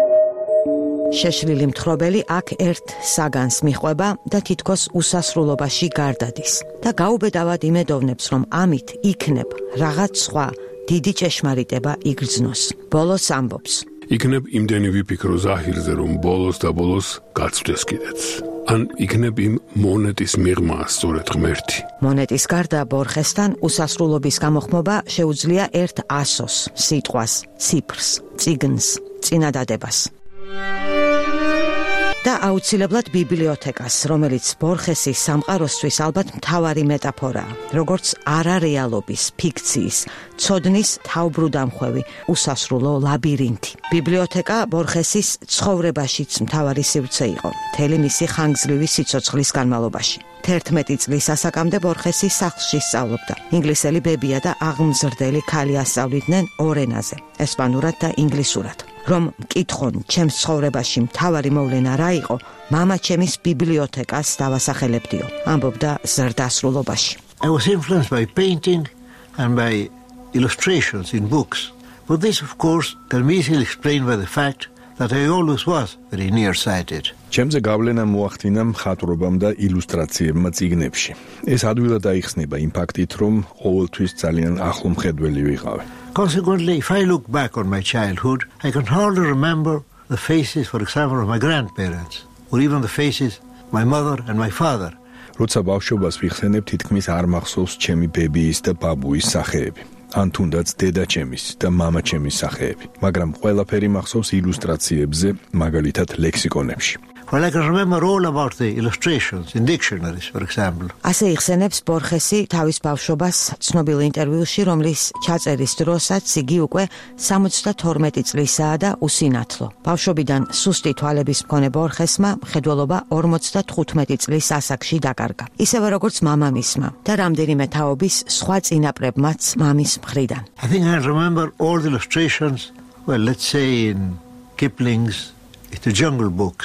შეშლილი მთხრობელი აქ ერთ საგანს მიხვება და თითქოს უსასრულობაში გარდადის და გაუბედავად იმედოვნებს, რომ ამით იქნებ რაღაც სხვა დიდი ჭეშმარიტება იგრძნოს. ბოლოს ამბობს: იქნებ იმდენი ვიფიქრო ზაჰირზე, რომ ბოლოს და ბოლოს გაწვდეს კიდეც. ან იქნებ იმ მონეტის მიღმა სწორედ ღმერთი. მონეტის გარდა ბორხესთან უსასრულობის გამოხმობა შეუძლია ერთ ასოს, სიტყვას, ციფრს, წიგნს, წინადადებას. და აუცილებლად ბიბლიოთეკას, რომელიც ბორხესის სამყაროსთვის ალბათ მთავარი მეტაფორაა, როგორც არარეალობის, ფიქციის, ცოდნის თავბრუდამხვევი, უსასრულო ლაბირინთი. ბიბლიოთეკა ბორხესის ცხოვრებაშიც მთავარი სივრცე იყო, მთელი მისი ხანგრძლივი სიცოცხლის განმავლობაში. თერთმეტი წლის ასაკამდე ბორხესი სახლში სწავლობდა. ინგლისელი ბებია და აღმზრდელი ქალი ასწავლიდნენ ორ ენაზე, ესპანურად და ინგლისურად. რომ მკითხონ ჩემს ცხოვრებაში მთავარი მოვლენა რა იყო, მამა ჩემის ბიბლიოთეკას დავასახელებდიო, ამბობდა ზრდასრულობაში. I was influenced by painting and by illustrations in books. But this, of course, can be easily explained by the fact that I always was very nearsighted. ჩემზე გავლენა მოახდინა მხატვრობამ და ილუსტრაციებმა წიგნებში. ეს ადვილად აიხსნება იმ ფაქტით, რომ ყოველთვის ძალიან ახლო მხედველი ვიყავი. Consequently, if I look back on my childhood, I can hardly remember the faces, for example, of my grandparents, or even the faces of my mother and my father. როცა ბავშვობას ვიხსენებ, თითქმის არ მახსოვს ჩემი ბებიის და ბაბუის სახეები, ან თუნდაც დედაჩემის და მამაჩემის სახეები, მაგრამ ყველაფერი მახსოვს ილუსტრაციებზე, მაგალითად ლექსიკონებში. Well, I can remember all about the illustrations in dictionaries, for example. ასე იხსენებს ბორხესი თავის ბავშვობას ცნობილ ინტერვიუში, რომლის ჩაწერის დროსაც იგი უკვე სამოცდათორმეტი წლისაა და უსინათლო. ბავშვობიდან სუსტი თვალების მქონე ბორხესმა მხედველობა ორმოცდათხუთმეტი წლის ასაკში დაკარგა. ისევე როგორც მამამისმა და რამდენიმე თაობის სხვა წინაპრებმაც მამის მხრიდან. I think I remember all the illustrations, well, let's say in Kipling's The Jungle Books,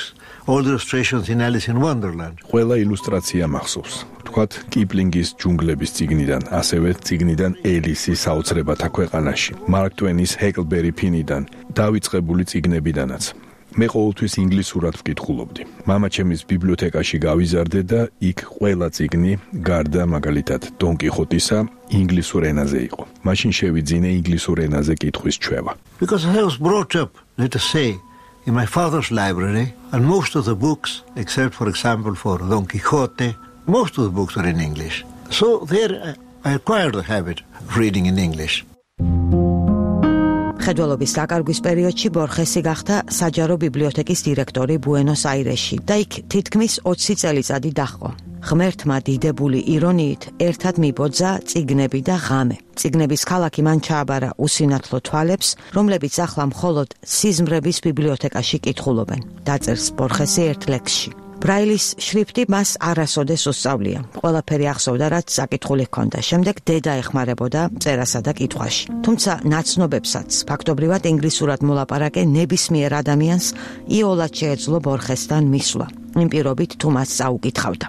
all the illustrations in Alice in Wonderland. ყველა ილუსტრაცია მახსოვს. თქვათ კიპლინგის ჯუნგლების წიგნიდან, ასევე წიგნიდან ელისის საოცრებათა ქვეყანაში, მარკ ტვენის ჰეკლბერი ფინიდან, დავიწყებული წიგნებიდანაც. მე ყოველთვის ინგლისურად ვკითხულობდი. მამაჩემის ბიბლიოთეკაში გავიზარდე და იქ ყველა წიგნი, გარდა მაგალითად დონ კიხოტისა, ინგლისურ ენაზე იყო. მაშინ შევიძინე ინგლისურ ენაზე კითხვის ჩვევა. Because I was brought up, let us say, in my father's library, and most of the books, except for example for Don Quixote, most of the books are in English. So there I acquired the habit of reading in English. მხედველობის დაკარგვის პერიოდში ბორხესი გახდა საჯარო ბიბლიოთეკის დირექტორი ბუენოს-აირესში და იქ თითქმის ოცი წელიწადი დაჰყო. ღმერთმა დიდებული ირონიით ერთად მიბოძა წიგნები და ღამე. წიგნების ქალაქი მან ჩააბარა უსინათლო თვალებს, რომლებიც ახლა მხოლოდ სიზმრების ბიბლიოთეკაში კითხულობენ. დაწერს ბორხესი ერთ ლექსში. ბრაილის შრიფტი მას არასოდეს უსწავლია. ყველაფერი ახსოვდა, რაც საკითხული ჰქონდა. შემდეგ დედა ეხმარებოდა წერასა და კითხვაში. თუმცა ნაცნობებსაც ფაქტობრივად ინგლისურად მოლაპარაკე ნებისმიერ ადამიანს იოლად შეეძლო ბორხესთან მისვლა. იმ პირობით თუ მას წაუკითხავდა.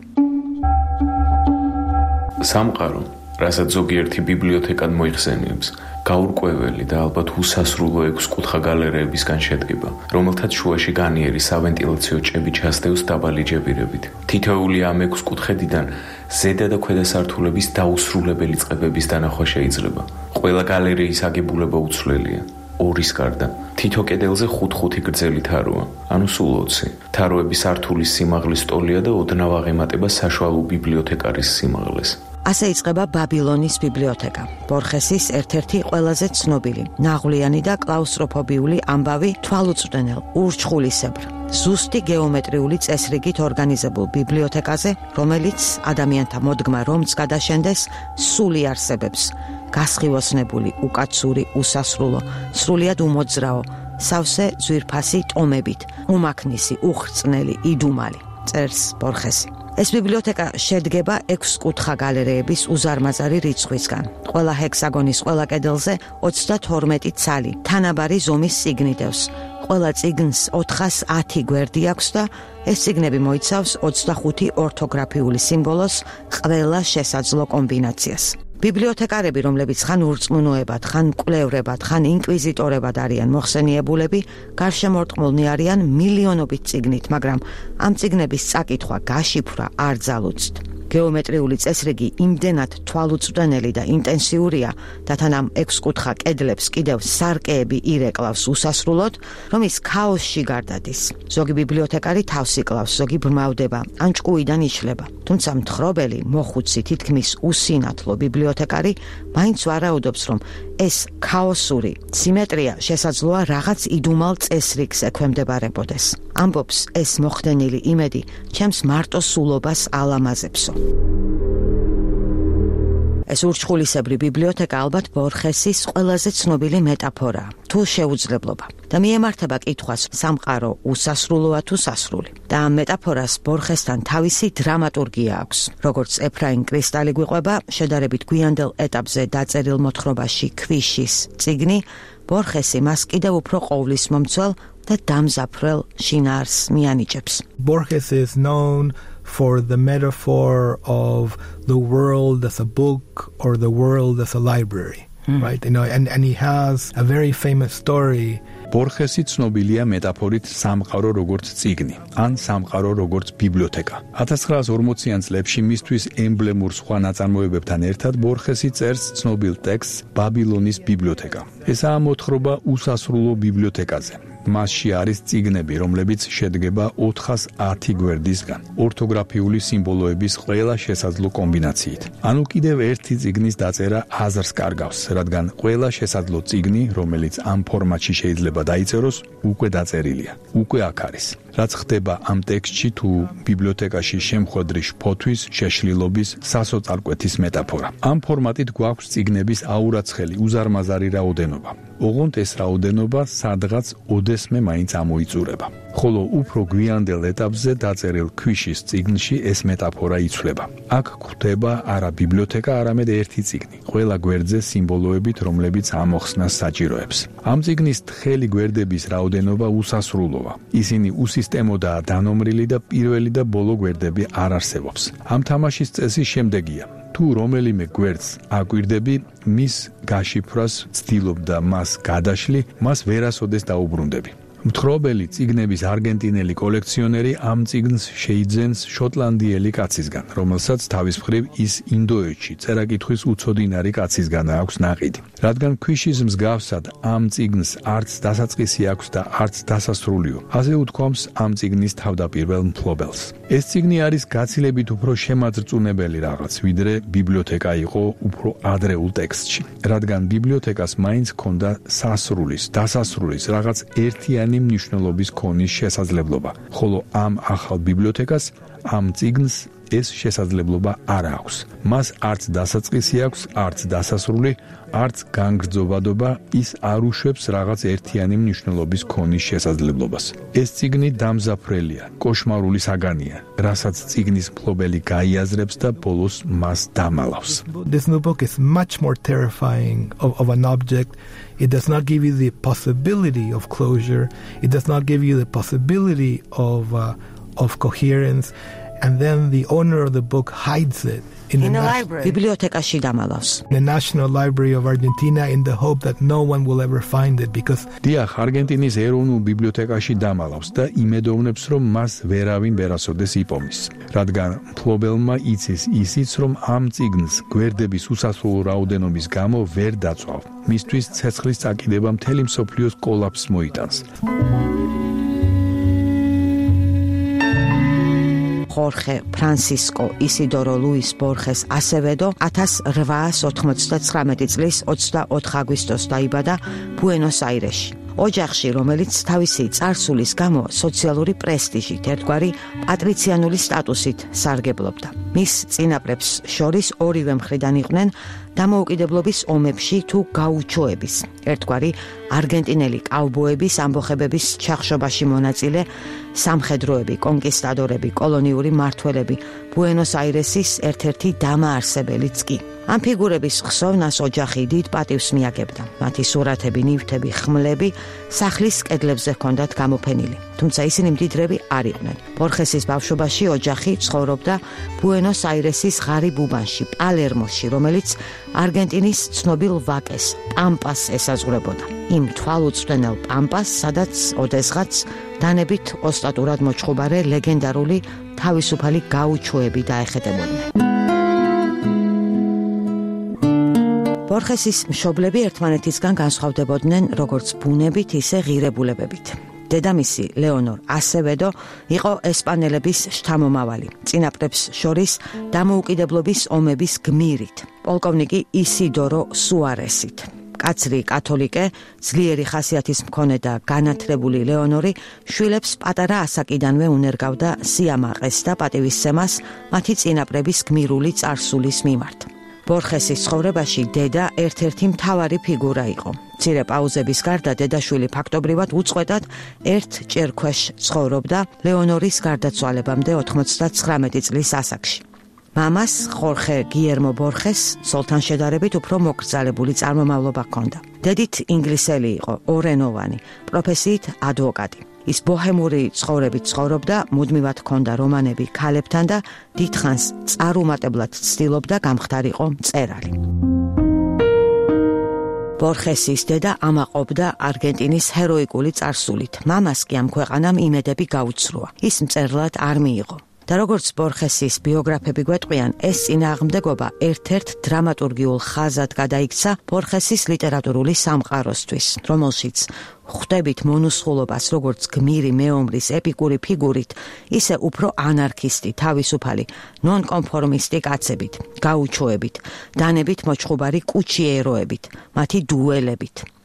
სამყარო, რასაც ზოგიერთი ბიბლიოთეკად მოიხსენიებს, გაურკვეველი და ალბათ უსასრულო ექვსკუთხა გალერეებისგან შედგება, რომელთაც შუაში განიერი სავენტილაციო ჭები ჩასდევს დაბალი ჯებირებით. თითოეული ამ ექვსკუთხედიდან ზედა და ქვედა სართულების დაუსრულებელი წყებების დანახვა შეიძლება. ყველა გალერეის აგებულება უცვლელია. ორის გარდა, თითო კედელზე ხუთ-ხუთი გრძელი თაროა, ანუ სულ ოცი. თაროების სართულის სიმაღლის ტოლია და ოდნავ აღემატება საშუალო ბიბლიოთეკარის სიმაღლეს. ასე იწყება ბაბილონის ბიბლიოთეკა. ბორხესის ერთ-ერთი ყველაზე ცნობილი, ნაღვლიანი და კლაუსტროფობიული ამბავი თვალუწვდენელ, ურჩხულისებრ, ზუსტი გეომეტრიული წესრიგით ორგანიზებულ ბიბლიოთეკაზე, რომელიც ადამიანთა მოდგმა რომც გადაშენდეს, სული არსებებს, გასხივოსნებული, უკაცური, უსასრულო, სრულიად უმოძრაო, სავსე ძვირფასი ტომებით, უმაქნისი, უხრწნელი, იდუმალი, წერს ბორხესი. ეს ბიბლიოთეკა შედგება ექვსკუთხა გალერეების უზარმაზარი რიცხვისგან. ყველა ჰექსაგონის ყველა კედელზე ოცდათორმეტი ცალი, თანაბარი ზომის წიგნი დევს. ყველა წიგნს ოთხას ათი გვერდი აქვს და ეს წიგნები მოიცავს ოცდახუთი ორთოგრაფიული სიმბოლოს ყველა შესაძლო კომბინაციას. ბიბლიოთეკარები, რომლებიც ხან ურწმუნოებად, ხან მკვლევრებად, ხან ინკვიზიტორებად არიან მოხსენიებულები, გარშემორტყმულნი არიან მილიონობით წიგნით, მაგრამ ამ წიგნების წაკითხვა, გაშიფრვა არ ძალუძთ. გეომეტრიული წესრიგი იმდენად თვალუწვდენელი და ინტენსიურია და თან ამ ექვსკუთხა კედლებს კიდევ სარკეები ირეკლავს უსასრულოდ, რომ ის ქაოსში გარდადის. ზოგი ბიბლიოთეკარი თავს იკლავს, ზოგი ბრმავდება, ან ჭკუიდან იშლება. თუმცა მთხრობელი, მოხუცი, თითქმის უსინათლო ბიბლიოთეკარი მაინც ვარაუდობს, რომ ეს ქაოსური სიმეტრია შესაძლოა რაღაც იდუმალ წესრიგს ექვემდებარებოდეს. ამბობს ეს მოხდენილი იმედი ჩემს მარტო სულობას ალამაზებსო. ეს ურჩხულისებრი ბიბლიოთეკა ალბათ ბორხესის ყველაზე ცნობილი მეტაფორაა, თუ შეუძლებლობა. და მიემართება კითხვას, სამყარო უსასრულოა თუ სასრული. და ამ მეტაფორას ბორხესთან თავისი დრამატურგია აქვს. როგორც ეფრაიმ კრისტალი გვიყვება, შედარებით გვიანდელ ეტაპზე დაწერილ მოთხრობაში ქვიშის წიგნი, ბორხესი მას კიდევ უფრო ყოვლისმომცველ და დამზაფრელ შინაარს მიანიჭებს. Borges is known for the metaphor of the world as a book or the world as a library, mm. right? You know, and, and he has a very famous story. ბორხესი ცნობილია მეტაფორით სამყარო როგორც წიგნი, ან სამყარო როგორც ბიბლიოთეკა. ათას ცხრაას ორმოციან წლებში მისთვის ემბლემურ სხვა ნაწარმოებებთან ერთად ბორხესი წერს ცნობილ ტექსტს ბაბილონის ბიბლიოთეკა. ესაა მოთხრობა უსასრულო ბიბლიოთეკაზე. მასში არის წიგნები, რომლებიც შედგება ოთხას ათი გვერდისგან, ორთოგრაფიული სიმბოლოების ყველა შესაძლო კომბინაციით. ანუ კიდევ ერთი წიგნის დაწერა აზრს კარგავს, რადგან ყველა შესაძლო წიგნი, რომელიც ამ ფორმატში შეიძლება დაიწეროს, უკვე დაწერილია, უკვე აქ არის. რაც ხდება ამ ტექსტში თუ ბიბლიოთეკაში შემხვედრი შფოთვის, შეშლილობის, სასოწარკვეთის მეტაფორა. ამ ფორმატით გვაქვს წიგნების აურაცხელი, უზარმაზარი რაოდენობა. ოღონდ ეს რაოდენობა სადღაც ოდესმე მაინც ამოიწურება. ხოლო უფრო გვიანდელ ეტაპზე დაწერილ ქვიშის წიგნში ეს მეტაფორა იცვლება. აქ გვხვდება არა ბიბლიოთეკა, არამედ ერთი წიგნი, ყველა გვერდზე სიმბოლოებით, რომლებიც ამოხსნას საჭიროებს. ამ წიგნის თხელი გვერდების რაოდენობა უსასრულოა. ისინი უსისტემოდაა დანომრილი და პირველი და ბოლო გვერდები არ არსებობს. ამ თამაშის წესი შემდეგია: თუ რომელიმე გვერდს აკვირდები, მის გაშიფრას ცდილობ და მას გადაშლი, მას ვერასოდეს დაუბრუნდები. მთხრობელი წიგნების არგენტინელი კოლექციონერი ამ წიგნს შეიძენს შოტლანდიელი კაცისგან, რომელსაც თავის მხრივ ის ინდოეთში წერა-კითხვის უცოდინარი კაცისგანა აქვს ნაყიდი. რადგან ქვიშის მსგავსად ამ წიგნს არც დასაწყისი აქვს და არც დასასრულიო, ასე უთქვამს ამ წიგნის თავდაპირველ მფლობელს. ეს წიგნი არის გაცილებით უფრო შემაძრწუნებელი რაღაც, ვიდრე ბიბლიოთეკა იყო უფრო ადრეულ ტექსტში. რადგან ბიბლიოთეკას მაინც ჰქონდა სასრულის, დასასრულის რაღაც ერთიანი მნიშვნელობის ქონის შესაძლებლობა, ხოლო ამ ახალ ბიბლიოთეკას ამ წიგნს ეს შესაძლებლობა არ აქვს. მას არც დასაწყისი აქვს, არც დასასრული, არც განგრძობადობა, ის არ უშვებს რაღაც ერთიანი მნიშვნელობის ქონის შესაძლებლობას. ეს წიგნი დამზაფრელია, კოშმარული საგანია, რასაც წიგნის მფლობელი გაიაზრებს და ბოლოს მას დამალავს. This new book is much more terrifying of, of an object. It does not give you the possibility of closure. It does not give you the possibility of uh, of coherence. And then the owner of the book hides it in, in the a library. Bibliotekashi damalaus. The National Library of Argentina in the hope that no one will ever find it because დიახ, არგენტინის ეროვნულ ბიბლიოთეკაში დამალავს და იმედოვნებს, რომ მას ვერავინ ვერასოდეს იპოვნის. რადგან მფლობელმა იცის ისიც, რომ ამ წიგნს გვერდების უსასრულო რაოდენობის გამო ვერ დაწვავ. მისთვის ცეცხლის წაკიდება მთელი მსოფლიოს კოლაფსს მოიტანს. ხორხე ფრანსისკო ისიდორო ლუის ბორხეს ასევედო ათას რვაასი ოთხმოცდათხრამეტი წლის ოცდაოთხ აგვისტოს დაიბადა ბუენოს-აირესში. ოჯახში, რომელიც თავისი წარსულის გამო სოციალური პრესტიჟით, ერთგვარი პატრიციანული სტატუსით სარგებლობდა. მის წინაპრებს შორის ორივე მხრიდან იყვნენ დამოუკიდებლობის ომებში თუ გაუჩოების, ერთგვარი არგენტინელი კაუბოების ამბოხებების ჩახშობაში მონაწილე სამხედროები, კონკისტადორები, კოლონიური მმართველები, ბუენოს-აირესის ერთ-ერთი დამაარსებელიც კი. ამ ფიგურების ხსოვნას ოჯახი დიდ პატივს მიაგებდა. მათი სურათები, ნივთები, ხმლები სახლის კედლებზე ჰქონდათ გამოფენილი. თუმცა ისინი მდიდრები არ იყვნენ. ბორხესის ბავშვობაში ოჯახი ცხოვრობდა ბუენოს-აირესის ღარიბ უბანში, პალერმოში, რომელიც არგენტინის ცნობილ ვაკეს, პამპას ესაზღვრებოდა. იმ თვალუწვდენელ პამპას, სადაც ოდესღაც დანებით ოსტატურად მოჩხუბარე ლეგენდარული თავისუფალი გაუჩოები დაეხეტებოდნენ. ბორხესის მშობლები ერთმანეთისგან განსხვავდებოდნენ როგორც ბუნებით, ისე ღირებულებებით. დედამისი ლეონორ ასევედო იყო ესპანელების შთამომავალი, წინაპრებს შორის დამოუკიდებლობის ომების გმირით, პოლკოვნიკი ისიდორო სუარესით. კაცრი კათოლიკე, ძლიერი ხასიათის მქონე და განათლებული ლეონორი შვილებს პატარა ასაკიდანვე უნერგავდა სიამაყეს და პატივისცემას მათი წინაპრების გმირული წარსულის მიმართ. ბორხესის ცხოვრებაში დედა ერთ-ერთი მთავარი ფიგურა იყო. მცირე პაუზების გარდა დედაშვილი ფაქტობრივად უწყვეტად ერთ ჭერქვეშ ცხოვრობდა ლეონორის გარდაცვალებამდე ოთხმოცდათხრამეტი წლის ასაკში. მამას, ხორხე გიერმო ბორხეს, სულთან შედარებით უფრო მოკრძალებული წარმომავლობა ჰქონდა. დედით ინგლისელი იყო, ორენოვანი, პროფესიით ადვოკატი. ის ბოჰემური ცხოვრებით ცხოვრობდა, მუდმივად ჰქონდა რომანები ქალებთან და დიდხანს წარუმატებლად ცდილობდა გამხდარიყო მწერალი. ბორხესის დედა ამაყობდა არგენტინის ჰეროიკული წარსულით. მამას კი ამ ქვეყანამ იმედები გაუცრუა. ის მწერლად არ მიიღო. და როგორც ბორხესის ბიოგრაფები გვეტყვიან, ეს წინააღმდეგობა ერთ-ერთ დრამატურგიულ ხაზად გადაიქცა ბორხესის ლიტერატურული სამყაროსთვის, რომელშიც ხვდებით მონუსხულობას როგორც გმირი მეომრის ეპიკური ფიგურით, ისე უფრო ანარქისტი, თავისუფალი, ნონკონფორმისტი კაცებით, გაუჩოებით, დანებით მოჩხუბარი კუჩიეროებით, მათი დუელებით.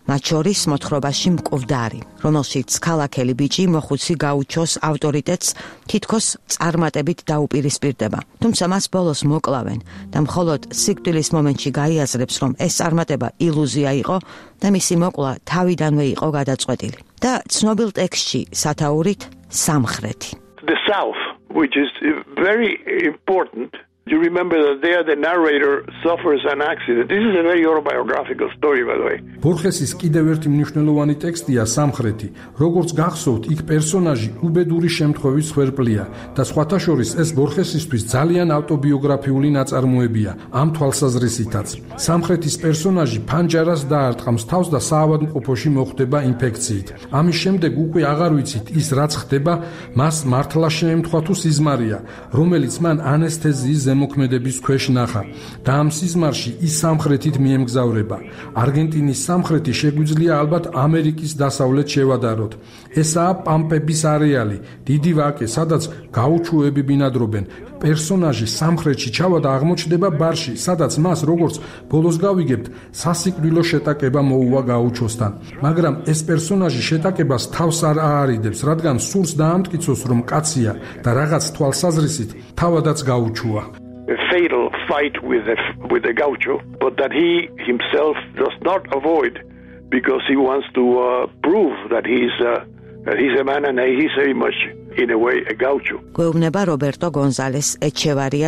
მათ შორის მოთხრობაში მკვდარი, რომელშიც ქალაქელი ბიჭი მოხუცი გაუჩოს ავტორიტეტს თითქოს წარმატებით დაუპირისპირდება. თუმცა მას ბოლოს მოკლავენ და მხოლოდ სიკვდილის მომენტში გაიაზრებს, რომ ეს წარმატება ილუზია იყო და მისი მოკვლა თავიდანვე იყო გადაწყვეტილი. და ცნობილ ტექსტში სათაურით სამხრეთი. The South, which is very important. You remember that there the narrator suffers an accident. This is a very autobiographical story, by the way. ბორხესის კიდევ ერთი მნიშვნელოვანი ტექსტია სამხრეთი. როგორც გახსოვთ, იქ პერსონაჟი უბედური შემთხვევის ხერხია და სხვათა შორის ეს ბორხესისთვის ძალიან ავტობიოგრაფიული ნაწარმოებია ამ თვალსაზრისითაც. სამხრეთის პერსონაჟი ფანჯარას დაარტყამს თავს და საავადმყოფოში მოხვდება ინფექციით. ამის შემდეგ უკვე აღარ ვიცით ის რაც ხდება, მას მართლა შეემთხვა თუ სიზმარია, რომელიც მან ანესთეზიის მოქმედების ქვეშ ნახა და ამ სიზმარში ის სამხრეთით მიემგზავრება. არგენტინის სამხრეთი შეგვიძლია ალბათ ამერიკის დასავლეთ შევადაროთ. ესაა პამპების არეალი, დიდი ვაკე, სადაც გაუჩოები ბინადრობენ. პერსონაჟი სამხრეთში ჩავა და აღმოჩნდება ბარში, სადაც მას როგორც ბოლოს გავიგებთ, სასიკვდილო შეტაკება მოუვა გაუჩოსთან. მაგრამ ეს პერსონაჟი შეტაკებას თავს არ აარიდებს, რადგან სურს დაამტკიცოს, რომ კაცია და რაღაც თვალსაზრისით თავადაც გაუჩუა. A fatal fight with the, with the gaucho, but that he himself does not avoid because he wants to uh, prove that he's, uh, that he's a man and he's very much, in a way, a gaucho. გვეუბნება რობერტო გონზალეს ეჩევარია.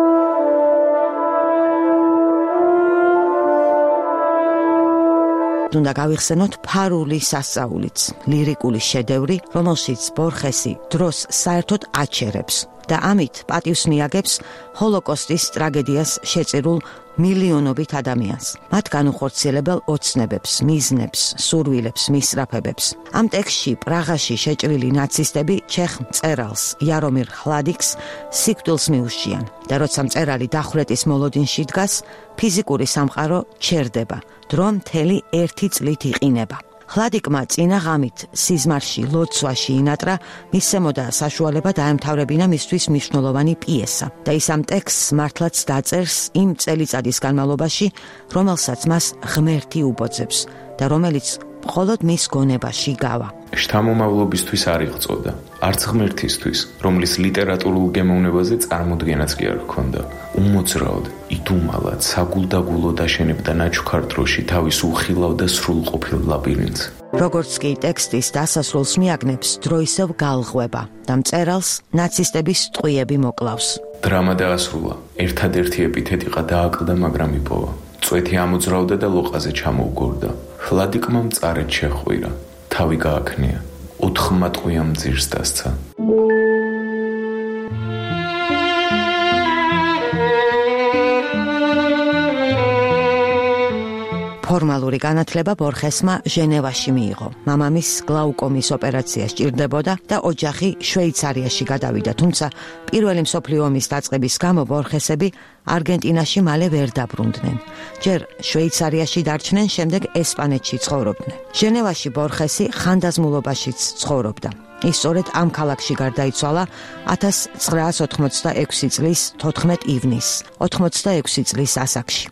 უნდა გავიხსენოთ ფარული სასწაულიც, ლირიკული შედევრი, რომელშიც ბორხესი დროს საერთოდ აჩერებს და ამით პატივს მიაგებს ჰოლოკოსტის ტრაგედიას შეწირულ მილიონობით ადამიანს. მათ განუხორციელებელ ოცნებებს, მიზნებს, სურვილებს, მისწრაფებებს. ამ ტექსტში პრაღაში შეჭრილი ნაცისტები ჩეხ მწერალს იარომირ ხლადიკს სიკვდილს მიუსჯიან და როცა მწერალი დახვრეტის მოლოდინში დგას, ფიზიკური სამყარო ჩერდება, დრო მთელი ერთი წლით იყინება. ხლადიკმა წინა ღამით სიზმარში, ლოცვაში ინატრა, მისცემოდა საშუალება დაემთავრებინა მისთვის მნიშვნელოვანი პიესა და ის ამ ტექსტს მართლაც დაწერს იმ წელიწადის განმავლობაში, რომელსაც მას ღმერთი უბოძებს და რომელიც მხოლოდ მის გონებაში გავა. შთამომავლობისთვის არ იღვწოდა, არც ღმერთისთვის, რომლის ლიტერატურულ გემოვნებაზე წარმოდგენაც კი არ ჰქონდა. უმოძრაოდ, იდუმალად, საგულდაგულოდ აშენებდა ნაჩუქარ დროში თავის უხილავ და სრულყოფილ ლაბირინთს. როგორც კი ტექსტის დასასრულს მიაგნებს, დრო ისევ გალღვება და მწერალს ნაცისტების ტყვიები მოკლავს. დრამა დაასრულა, ერთადერთი ეპითეტიყა დააკლდა, მაგრამ იპოვა. წვეთი ამოძრავდა და ლოყაზე ჩამოუგორდა. ხლადიკმა მწარედ შეხვირა, თავი გააქნია, ოთხმა ტყვიამ ძირს დასცა. ფორმალური განათლება ბორხესმა ჟენევაში მიიღო. მამამის გლაუკომის ოპერაცია სჭირდებოდა და ოჯახი შვეიცარიაში გადავიდა, თუმცა პირველი მსოფლიო ომის დაწყების გამო ბორხესები არგენტინაში მალე ვერ დაბრუნდნენ. ჯერ შვეიცარიაში დარჩნენ, შემდეგ ესპანეთში ცხოვრობდნენ. ჟენევაში ბორხესი ხანდაზმულობაშიც ცხოვრობდა. ის სწორედ ამ ქალაქში გარდაიცვალა ათას ცხრაას ოთხმოცდაექვსი წლის თოთხმეტ ივნისს, ოთხმოცდაექვსი წლის ასაკში.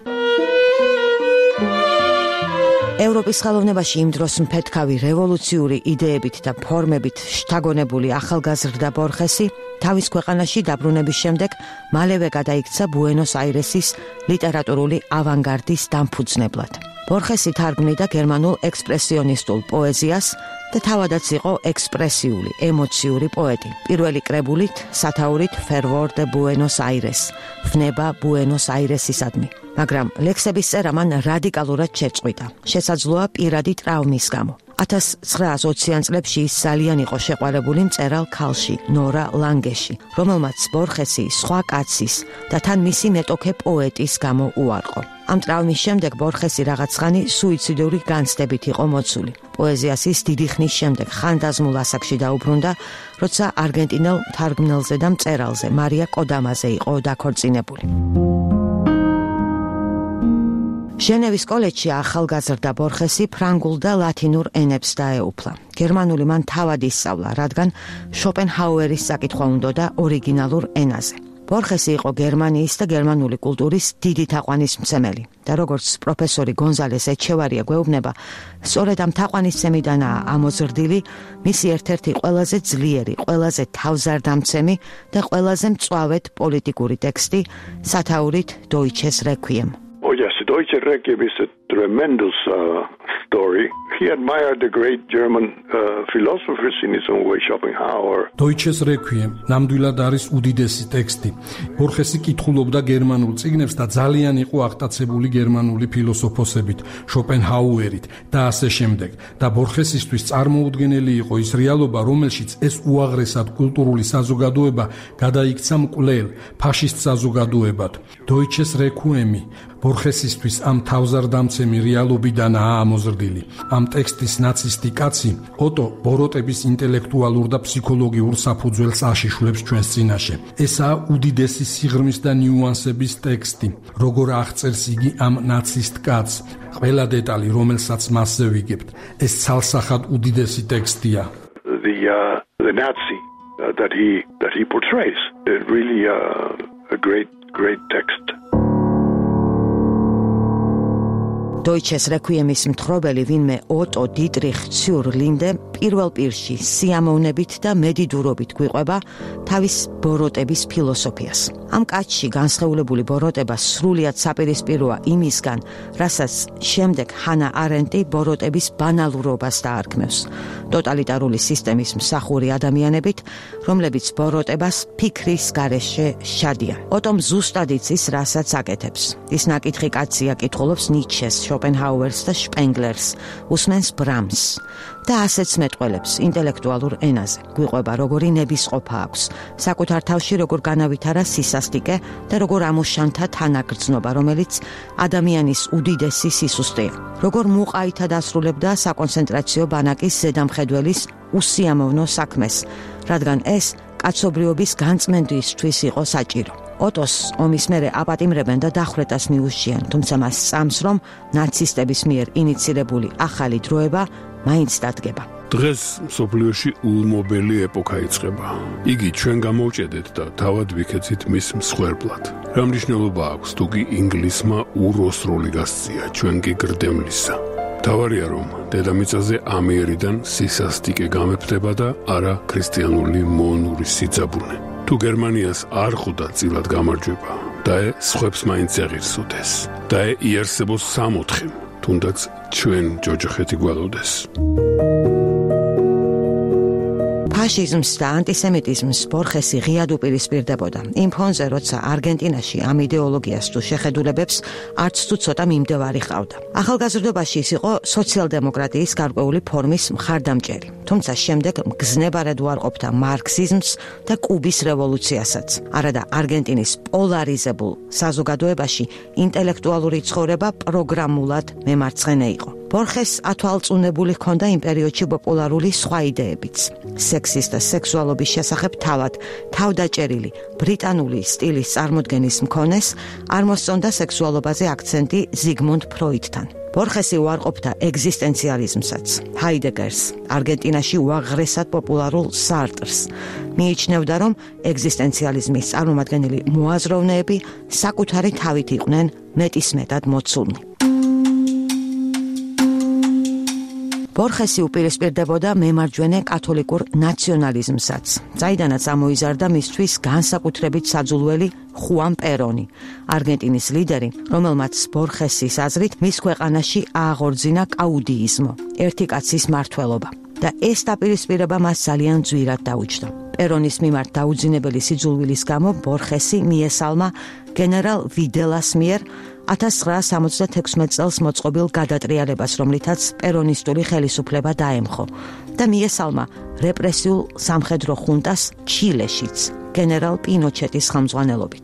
ევროპის ხელოვნებაში იმ დროს მფეთქავი რევოლუციური იდეებით და ფორმებით შთაგონებული ახალგაზრდა ბორხესი თავის ქვეყანაში დაბრუნების შემდეგ მალევე გადაიქცა ბუენოს-აირესის ლიტერატურული ავანგარდის დამფუძნებლად. ბორხესი თარგმნიდა გერმანულ ექსპრესიონისტულ პოეზიას და თავადაც იყო ექსპრესიული, ემოციური პოეტი. პირველი კრებულით, სათაურით Fervor de Buenos Aires, ვნება ბუენოს-აირესისადმი. მაგრამ ლექსების წერა მან რადიკალურად შეწყვიტა. შესაძლოა პირადი ტრავმის გამო. ათას ცხრაას ოციან წლებში ის ძალიან იყო შეყვარებული მწერალ ქალში, ნორა ლანგეში, რომელმაც ბორხესი სხვა კაცის და თან მისი მეტოქე პოეტის გამო უარყო. ამ ტრავმის შემდეგ ბორხესი რაღაცხანი სუიციდური განცდებით იყო მოცული. პოეზიას ის დიდი ხნის შემდეგ ხანდაზმულ ასაკში დაუბრუნდა, როცა არგენტინელ თარგმნელზე და მწერალზე მარია კოდამაზე იყო დაქორწინებული. ჟენევის კოლეჯში ახალგაზრდა ბორხესი ფრანგულ და ლათინურ ენებს დაეუფლა. გერმანული მან თავად ისწავლა, რადგან შოპენჰაუერის საკითხვა უნდოდა ორიგინალურ ენაზე. ბორხესი იყო გერმანიის და გერმანული კულტურის დიდი თაყვანისმცემელი და როგორც პროფესორი გონზალეს ეჩევარია გვეუბნება, სწორედ ამ თაყვანისცემიდანაა ამოზრდილი მისი ერთ-ერთი ყველაზე ძლიერი, ყველაზე თავზარდამცემი და ყველაზე მწვავედ პოლიტიკური ტექსტი სათაურით Deutsches Requiem. Oh yes, Deutsche Requiem is a tremendous uh, story. He admired the great German uh, philosophers in his own way, Schopenhauer. Deutsches Requiem ნამდვილად არის უდიდესი ტექსტი. ბორხესი კითხულობდა გერმანულ წიგნებს და ძალიან იყო აღტაცებული გერმანული ფილოსოფოსებით, შოპენჰაუერით და ასე შემდეგ. და ბორხესისთვის წარმოუდგენელი იყო ის რეალობა, რომელშიც ეს უაღრესად კულტურული საზოგადოება გადაიქცა მკვლელ, ფაშისტ საზოგადოებად. Deutsches Requiem ბორხესისთვის ამ თავზარდამცემი რეალობიდანაა ამოზრდილი. ამ ტექსტის ნაცისტი კაცი ოტო ბოროტების ინტელექტუალურ და ფსიქოლოგიურ საფუძველს აშიშვლებს ჩვენს წინაშე. ესაა უდიდესი სიღრმის და ნიუანსების ტექსტი. როგორ აღწერს იგი ამ ნაცისტ კაცს? ყველა დეტალი, რომელსაც მასზე ვიგებთ, ეს ცალსახად უდიდესი ტექსტია. The uh, the Nazi uh, that he that he portrays, it really uh, a great great text. Deutsches Requiem-ის მთხრობელი ვინმე ოტო დიტრიხ ციურ ლინდე პირველ პირში სიამოვნებით და მედიდურობით გვიყვება თავის ბოროტების ფილოსოფიას. ამ კაცში განსხეულებული ბოროტება სრულიად საპირისპიროა იმისგან, რასაც შემდეგ ჰანა არენტი ბოროტების ბანალურობას დაარქმევს. ტოტალიტარული სისტემის მსახური ადამიანებით, რომლებიც ბოროტებას ფიქრის გარეშე შადიან. ოტომ ზუსტად იცის, რასაც აკეთებს. ის ნაკითხი კაცია, კითხულობს ნიცშეს, შოპენჰაუერს და შპენგლერს, უსმენს ბრამს და ასეც მეტყველებს ინტელექტუალურ ენაზე. გვიყვება, როგორი ნებისყოფა აქვს, საკუთარ თავში როგორ განავითარა სისასტიკე და როგორ ამუშანთა თანაგრძნობა, რომელიც ადამიანის უდიდესი სისუსტეა. როგორ მუყაითად ასრულებდა საკონცენტრაციო ბანაკის ზედამხედველის უსიამოვნო საქმეს, რადგან ეს კაცობრიობის განწმენდისთვის იყო საჭირო. ოტოს ომის მერე აპატიმრებენ და დახვრეტას მიუშიან, თუმცა მას სწამს, რომ ნაცისტების მიერ ინიცირებული ახალი დროება მაინც დადგება. დღეს მსოფლიოში ულმობელი ეპოქა იწყება. იგი ჩვენ გამოვჭედეთ და თავად ვიქეცით მის მსხვერპლად. რა მნიშვნელობა აქვს თუ კი ინგლისმა უროს როლი გასწია, ჩვენ კი გრდემლისა. თავარია რომ დედამიწაზე ამიერიდან სისასტიკე გამეფდება და არა ქრისტიანული მონური სიძაბუნე. თუ გერმანიას არ ხვდა წილად გამარჯვება და სხვებს მაინც ეღირსოდეს და იარსებოს სამოთხემ, თუნდაც ჩვენ ჯოჯოხეთი გვალოდეს. ფაშიზმს და ანტისემიტიზმს ბორხესი ღიად უპირისპირდებოდა. იმ ფონზე, როცა არგენტინაში ამ იდეოლოგიას თუ შეხედულებებს არც თუ ცოტა მიმდევარი ყავდა. ახალგაზრდობაში ის იყო სოციალ-დემოკრატიის გარკვეული ფორმის მხარდამჭერი, თუმცა შემდეგ მგზნებარად უარყოფდა მარქსიზმს და კუბის რევოლუციასაც. არადა არგენტინის პოლარიზებულ საზოგადოებაში ინტელექტუალური ცხოვრება პროგრამულად მემარცხენე იყო. ბორხეს ათვალწუნებული ჰქონდა იმ პერიოდში პოპულარული სხვა იდეებიც. სექსის და სექსუალობის შესახებ თავად თავდაჭერილი ბრიტანული სტილის წარმოდგენის მქონეს არ მოსწონდა სექსუალობაზე აქცენტი ზიგმუნდ ფროიდთან. ბორხესი უარყოფდა ეგზისტენციალიზმსაც, ჰაიდეგერს, არგენტინაში უაღრესად პოპულარულ სარტრს. მიიჩნევდა, რომ ეგზისტენციალიზმის წარმომადგენელი მოაზროვნეები საკუთარი თავით იყვნენ მეტისმეტად მოცულნი. ბორხესი უპირისპირდებოდა მემარჯვენე კათოლიკურ ნაციონალიზმსაც, საიდანაც ამოიზარდა მისთვის განსაკუთრებით საძულველი ხუან პერონი, არგენტინის ლიდერი, რომელმაც ბორხესის აზრით მის ქვეყანაში ააღორძინა კაუდიიზმო, ერთი კაცის მმართველობა. და ეს დაპირისპირება მას ძალიან ძვირად დაუჯდა. პერონის მიმართ დაუძინებელი სიძულვილის გამო ბორხესი მიესალმა გენერალ ვიდელას მიერ ათას ცხრაას სამოცდათექვსმეტ წელს მოწყობილ გადატრიალებას, რომლითაც პერონისტული ხელისუფლება დაემხო და მიესალმა რეპრესიულ სამხედრო ხუნტას ჩილეშიც, გენერალ პინოჩეტის ხელმძღვანელობით.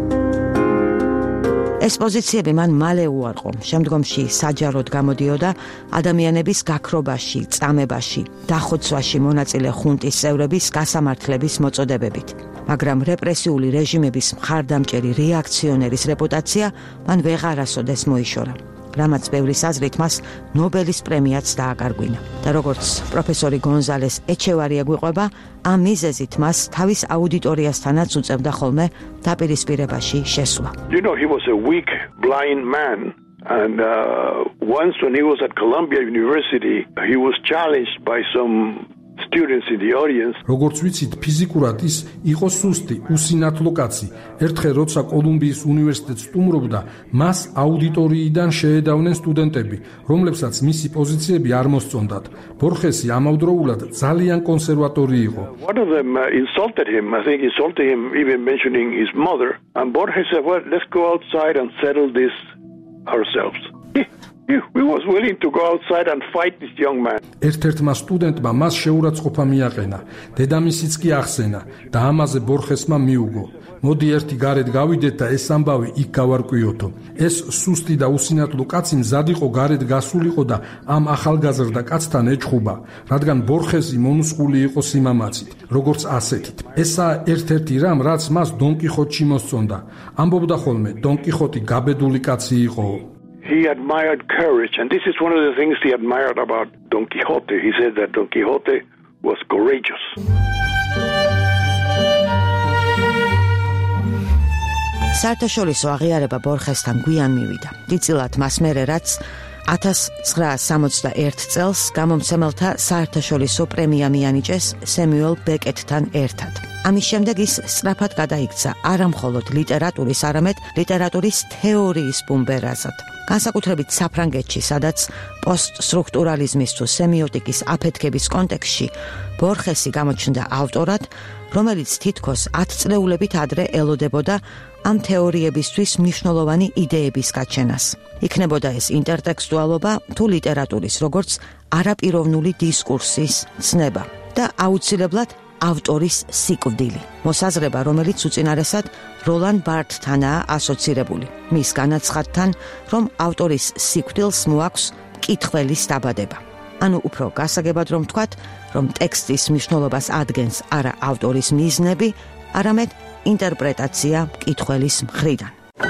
ეს პოზიციები მან მალე უარყო. შემდგომში საჯაროდ გამოდიოდა ადამიანების გაქრობაში, წამებაში, დახოცვაში მონაწილე ხუნტის წევრების გასამართლების მოწოდებებით. მაგრამ რეპრესიული რეჟიმების მხარდამჭერი რეაქციონერის რეპუტაცია მან ვეღარასოდეს მოიშორა. რამაც ბევრის აზრით მას ნობელის პრემიაც დააკარგვინა. და როგორც პროფესორი გონზალეს ეჩევარია გვიყვება, ამ მიზეზით მას თავის აუდიტორიასთანაც უწევდა ხოლმე დაპირისპირებაში შესვლა. You know, he was a weak, blind man. And uh, once when he was at Columbia University, he was challenged by some students in the audience. როგორც ვიცით, ფიზიკურად ის იყო სუსტი, უსინათლო კაცი. ერთხელ როცა კოლუმბიის უნივერსიტეტს სტუმრობდა, მას აუდიტორიიდან შეედავნენ სტუდენტები, რომლებსაც მისი პოზიციები არ მოსწონდათ. ბორხესი ამავდროულად ძალიან კონსერვატორი იყო. One of them uh, insulted him. I think insulted him even mentioning his mother. And Borges said, well, let's go outside and settle this ourselves. He was willing to go outside and fight this young man. ერთ-ერთმა სტუდენტმა მას შეურაცხყოფა მიაყენა. დედამისიც კი ახსენა და ამაზე ბორხესმა მიუგო. მოდი ერთი გარეთ გავიდეთ და ეს ამბავი იქ გავარკვიოთო. ეს სუსტი და უსინათლო კაცი მზად იყო გარეთ გასულიყო და ამ ახალგაზრდა კაცთან ეჩხუბა, რადგან ბორხესი მონუსხული იყო სიმამაცით, როგორც ასეთით. ესაა ერთ-ერთი რამ, რაც მას დონ კიხოტში მოსწონდა. ამბობდა ხოლმე, დონ კიხოტი გაბედული კაცი იყო. He admired courage, and this is one of the things he admired about Don Quixote. He said that Don Quixote was courageous. საერთაშორისო აღიარება ბორხესთან გვიან მივიდა. დიდწილად მას მერე რაც ათას ცხრაას სამოცდაერთ წელს გამომცემელთა საერთაშორისო პრემია მიანიჭეს სემიუელ ბეკეტთან ერთად. ამის შემდეგ ის სწრაფად გადაიქცა არა მხოლოდ ლიტერატურის, არამედ ლიტერატურის თეორიის ბუმბერაზად. განსაკუთრებით საფრანგეთში, სადაც პოსტსტრუქტურალიზმის თუ სემიოტიკის აფეთქების კონტექსტში ბორხესი გამოჩნდა ავტორად, რომელიც თითქოს ათ წლეულებით ადრე ელოდებოდა ამ თეორიებისთვის მნიშვნელოვანი იდეების გაჩენას. იქნებოდა ეს ინტერტექსტუალობა თუ ლიტერატურის როგორც არაპიროვნული დისკურსის ცნება და აუცილებლად ავტორის სიკვდილი. მოსაზრება, რომელიც უწინარესად როლან ბართთანაა ასოცირებული. მის განაცხადთან, რომ ავტორის სიკვდილს მოაქვს კითხველის დაბადება. ანუ უფრო გასაგებად რომ ვთქვათ, რომ ტექსტის მნიშვნელობას ადგენს არა ავტორის მიზნები, არამედ ინტერპრეტაცია კითხველის მხრიდან.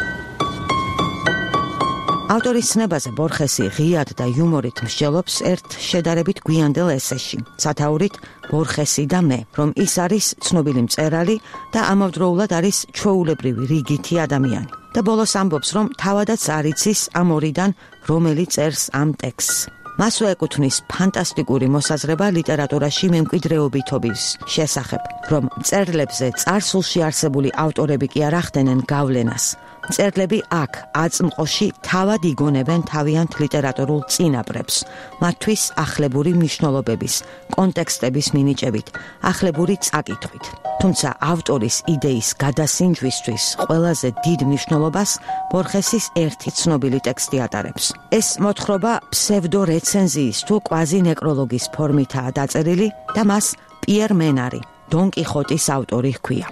ავტორის ცნებაზე ბორხესი ღიად და იუმორით მსჯელობს ერთ შედარებით გვიანდელ ესეში, სათაურით ბორხესი და მე, რომ ის არის ცნობილი მწერალი და ამავდროულად არის ჩვეულებრივი რიგითი ადამიანი. და ბოლოს ამბობს, რომ თავადაც არ იცის ამ ორიდან რომელი წერს ამ ტექსტს. მასვე ეკუთვნის ფანტასტიკური მოსაზრება ლიტერატურაში მემკვიდრეობითობის შესახებ, რომ მწერლებზე წარსულში არსებული ავტორები კი არ ახდენენ გავლენას. მწერლები აქ აწმყოში თავად იგონებენ თავიანთ ლიტერატურულ წინაპრებს, მათთვის ახლებური მნიშვნელობების, კონტექსტების მინიჭებით, ახლებური წაკითხვით. თუმცა ავტორის იდეის გადასინჯვისთვის ყველაზე დიდ მნიშვნელობას ბორხესის ერთი ცნობილი ტექსტი ატარებს. ეს მოთხრობა ფსევდორეცენზიის თუ კვაზინეკროლოგის ფორმითაა დაწერილი და მას პიერ მენარი, დონ კიხოტის ავტორი ჰქვია.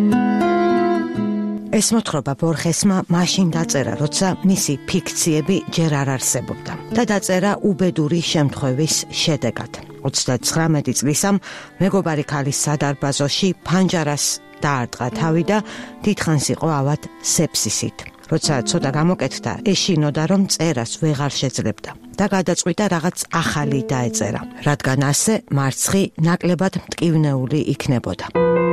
ეს მოთხრობა ბორხესმა მაშინ დაწერა, როცა მისი ფიქციები ჯერ არ არსებობდა და დაწერა უბედური შემთხვევის შედეგად. ოცდაცხრამეტი წლისამ მეგობარი ქალის სადარბაზოში ფანჯარას დაარტყა თავი და დიდხანს იყო ავად სეპსისით. როცა ცოტა გამოკეთდა, ეშინოდა, რომ წერას ვეღარ შეძლებდა და გადაწყვიტა რაღაც ახალი დაეწერა, რადგან ასე მარცხი ნაკლებად მტკივნეული იქნებოდა.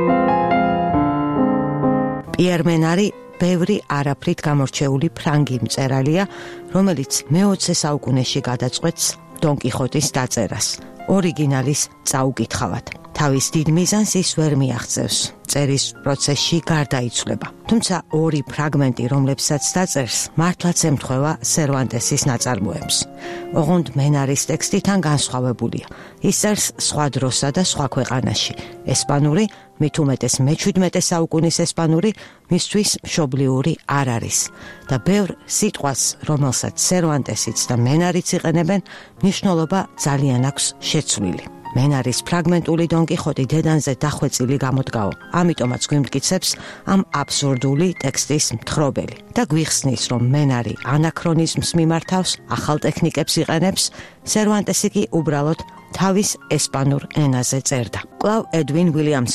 პიერ მენარი ბევრი არაფრით გამორჩეული ფრანგი მწერალია, რომელიც მეოცე საუკუნეში გადაწყვეტს დონ კიხოტის დაწერას, ორიგინალის წაუკითხავად. თავის დიდ მიზანს ის ვერ მიაღწევს, წერის პროცესში გარდაიცვლება. თუმცა ორი ფრაგმენტი, რომლებსაც დაწერს, მართლაც ემთხვევა სერვანტესის ნაწარმოებს. ოღონდ მენარის ტექსტიდან განსხვავებულია. ის წერს სხვა დროსა და სხვა ქვეყანაში. ესპანური, მით უმეტეს მეჩვიდმეტე საუკუნის ესპანური, მისთვის მშობლიური არ არის. და ბევრ სიტყვას, რომელსაც სერვანტესიც და მენარიც იყენებენ, მნიშვნელობა ძალიან აქვს შეცვლილი. მენარის ფრაგმენტული დონ კიხოტი დედანზე დახვეწილი გამოდგაო. ამიტომაც გვიმტკიცებს ამ აბსურდული ტექსტის მთხრობელი და გვიხსნის, რომ მენარი ანაქრონიზმს მიმართავს, ახალ ტექნიკებს იყენებს, სერვანტესი კი უბრალოდ თავის ესპანურ ენაზე წერდა. კлау ედვინ უილიამსონი.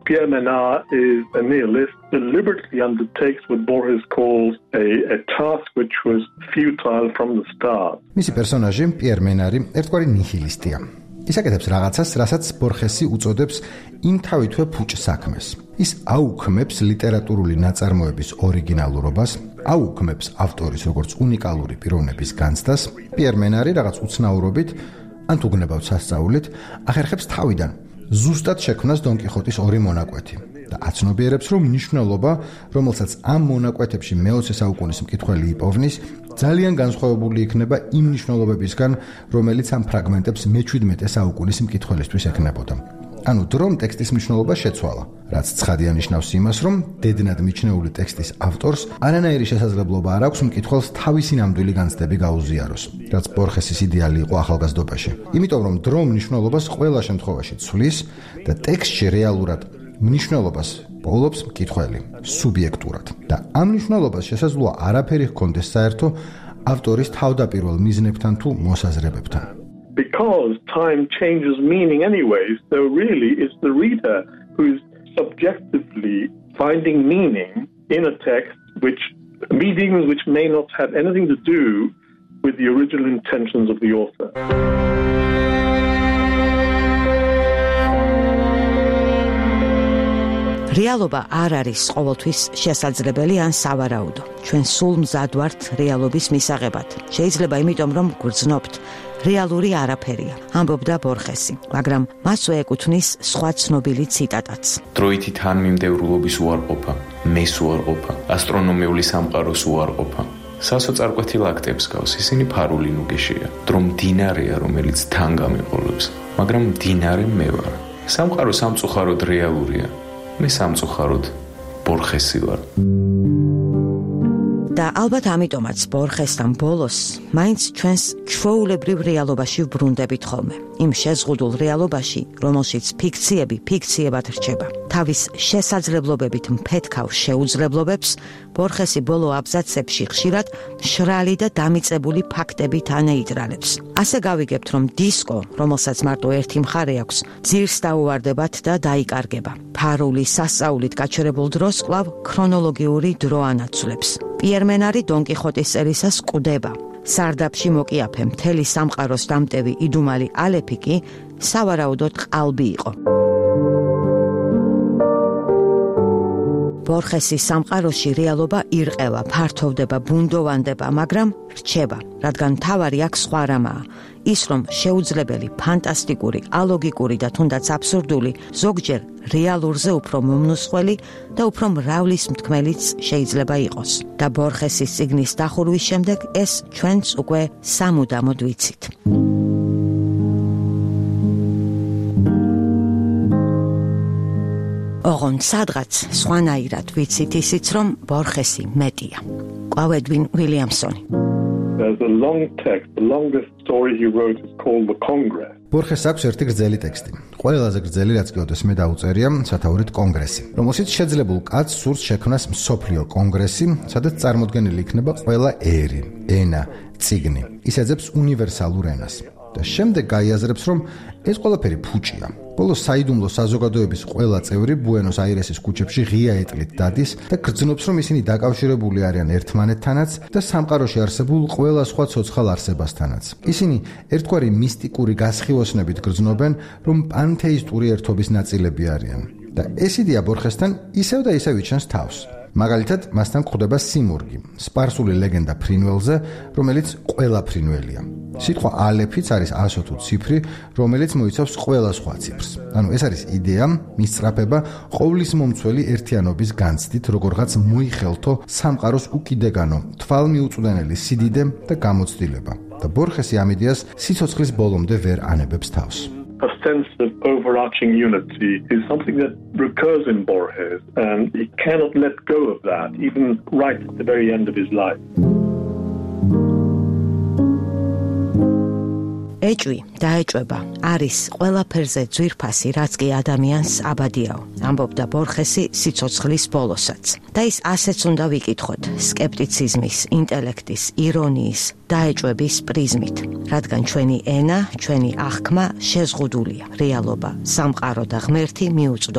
Pierre Menard is a nihilist, deliberately undertakes what Borges calls a, a task which was futile from the start. მისი პერსონაჟი პიერ მენარი ერთგვარი ნიჰილისტია. ის აკეთებს რაღაცას, რასაც ბორხესი უწოდებს იმთავითვე ფუჭ საქმეს. ის აუქმებს ლიტერატურული ნაწარმოების ორიგინალურობას, აუქმებს ავტორის როგორც უნიკალური პიროვნების განცდას. პიერ მენარი რაღაც უცნაურობით, ან თუ გნებავთ სასწაულით, ახერხებს თავიდან ზუსტად შექმნას დონ კიხოტის ორი მონაკვეთი და აცნობიერებს, რომ მნიშვნელობა, რომელსაც ამ მონაკვეთებში მეოცე საუკუნის მკითხველი იპოვნის, ძალიან განსხვავებული იქნება იმ მნიშვნელობებისგან, რომელიც ამ ფრაგმენტებს მეჩვიდმეტე საუკუნის მკითხველისთვის ექნებოდა. ანუ დრომ ტექსტის მნიშვნელობა შეცვალა, რაც ცხადია ნიშნავს იმას, რომ დედნად მიჩნეული ტექსტის ავტორს არანაირი შესაძლებლობა არ აქვს მკითხველს თავისი ნამდვილი განცდები გაუზიაროს, რაც ბორხესის იდეალი იყო ახალგაზრდობაში. იმიტომ რომ დრომ მნიშვნელობას ყველა შემთხვევაში ცვლის და ტექსტში რეალურად მნიშვნელობას პოულობს მკითხველი სუბიექტურად და ამ მნიშვნელობას შესაძლოა არაფერი ჰქონდეს საერთო ავტორის თავდაპირველ მიზნებთან თუ მოსაზრებებთან. Because time changes meaning anyway, so really it's the reader who's subjectively finding meaning in a text, which meanings which may not have anything to do with the original intentions of the author. რეალობა არ არის ყოველთვის შესაძლებელი ან სავარაუდო. ჩვენ სულ მზად ვართ რეალობის მისაღებად. შეიძლება იმიტომ რომ გვგრძნობთ რეალური არაფერია, ამბობდა ბორხესი, მაგრამ მასვე ეკუთვნის სხვა ცნობილი ციტატაც. დროითი თანმიმდევრულობის უარყოფა, მეს უარყოფა, ასტრონომიული სამყაროს უარყოფა. სასოწარკვეთი ლაქტებს გავს, ისინი ფარული ნუგეშია. დრო მდინარეა, რომელიც თან გამიყოლებს, მაგრამ მდინარე მე ვარ. სამყარო სამწუხაროდ რეალურია. მე სამწუხაროდ ბორხესი ვარ. და ალბათ ამიტომაც ბორხესთან ბოლოს მაინც ჩვენს ჩვეულებრივ რეალობაში ვბრუნდებით ხოლმე. იმ შეზღუდულ რეალობაში, რომელშიც ფიქციები ფიქციებად რჩება. თავის შესაძლებლობებით მფეთქავ შეუძლებლობებს ბორხესი ბოლო აბზაცებში ხშირად შრალი და დამიწებული ფაქტებით ანეიტრალებს. ასე გავიგებთ, რომ დისკო, რომელსაც მარტო ერთი მხარე აქვს, ძირს დაუვარდებათ და დაიკარგება. ფარული სასწაულით გაჩერებულ დროს კვლავ ქრონოლოგიური დრო ანაცვლებს. პიერ მენარი დონ კიხოტის წერისას კვდება. სარდაფში მოკიაფე მთელი სამყაროს დამტევი იდუმალი ალეფი კი სავარაუდოდ ყალბი იყო. ბორხესის სამყაროში რეალობა ირყევა, ფართოვდება, ბუნდოვანდება, მაგრამ რჩება, რადგან მთავარი აქ სხვა რამაა. ის რომ შეუძლებელი, ფანტასტიკური, ალოგიკური და თუნდაც აბსურდული, ზოგჯერ რეალურზე უფრო მომნუსხველი და უფრო მრავლის მთქმელიც შეიძლება იყოს. და ბორხესის წიგნის დახურვის შემდეგ ეს ჩვენც უკვე სამუდამოდ ვიცით. ოღონდ სადღაც სხვანაირად ვიცით ისიც, რომ ბორხესი მეტია. ყვავედვინ ვილიამსონი. There's a long text, the longest story he wrote is called The Congress. ბორხეს აქვს ერთი გრძელი ტექსტი. ყველაზე გრძელი, რაც კი ოდესმე დაუწერია, სათაურით კონგრესი, რომელშიც შეძლებულ კაცს სურს შექმნას მსოფლიო კონგრესი, სადაც წარმოდგენილი იქნება ყველა ერი, ენა, წიგნი. ის ეძებს უნივერსალურ ენას. და შემდეგ გაიაზრებს, რომ ეს ყველაფერი ფუჭია. ბოლოს საიდუმლო საზოგადოების ყველა წევრი ბუენოს-აირესის ქუჩებში ღია ეტლით დადის და გრძნობს, რომ ისინი დაკავშირებული არიან ერთმანეთთანაც და სამყაროში არსებულ ყველა სხვა ცოცხალ არსებასთანაც. ისინი ერთგვარი მისტიკური გასხივოსნებით გრძნობენ, რომ პანთეისტური ერთობის ნაწილები არიან. და ეს იდეა ბორხესთან ისევ და ისევ იჩენს თავს. მაგალითად, მასთან გვხვდება სიმურგი, სპარსული ლეგენდა ფრინველზე, რომელიც ყველა ფრინველია. სიტყვა ალეფიც არის ასო თუ ციფრი, რომელიც მოიცავს ყველა სხვა ციფრს. ანუ ეს არის იდეა, მისწრაფება ყოვლისმომცველი ერთიანობის განცდით, როგორღაც მოიხელთო სამყაროს უკიდეგანო, თვალმიუწვდენელი სიდიდე და გამოცდილება. და ბორხესი ამ იდეას სიცოცხლის ბოლომდე ვერ ანებებს თავს. A sense of overarching unity is something that recurs in Borges, and he cannot let go of that, even right at the very end of his life. ეჭვი და ეჭვება არის ყველაფერზე ძვირფასი, რაც კი ადამიანს აბადიაო, ამბობდა ბორხესი სიცოცხლის ბოლოსაც. და ის ასეც უნდა ვიკითხოთ, სკეპტიციზმის, ინტელექტის, ირონიის და ეჭვების პრიზმით, რადგან ჩვენი ენა, ჩვენი აღქმა შეზღუდულია, რეალობა, სამყარო და ღმერთი მიუწვდომელი.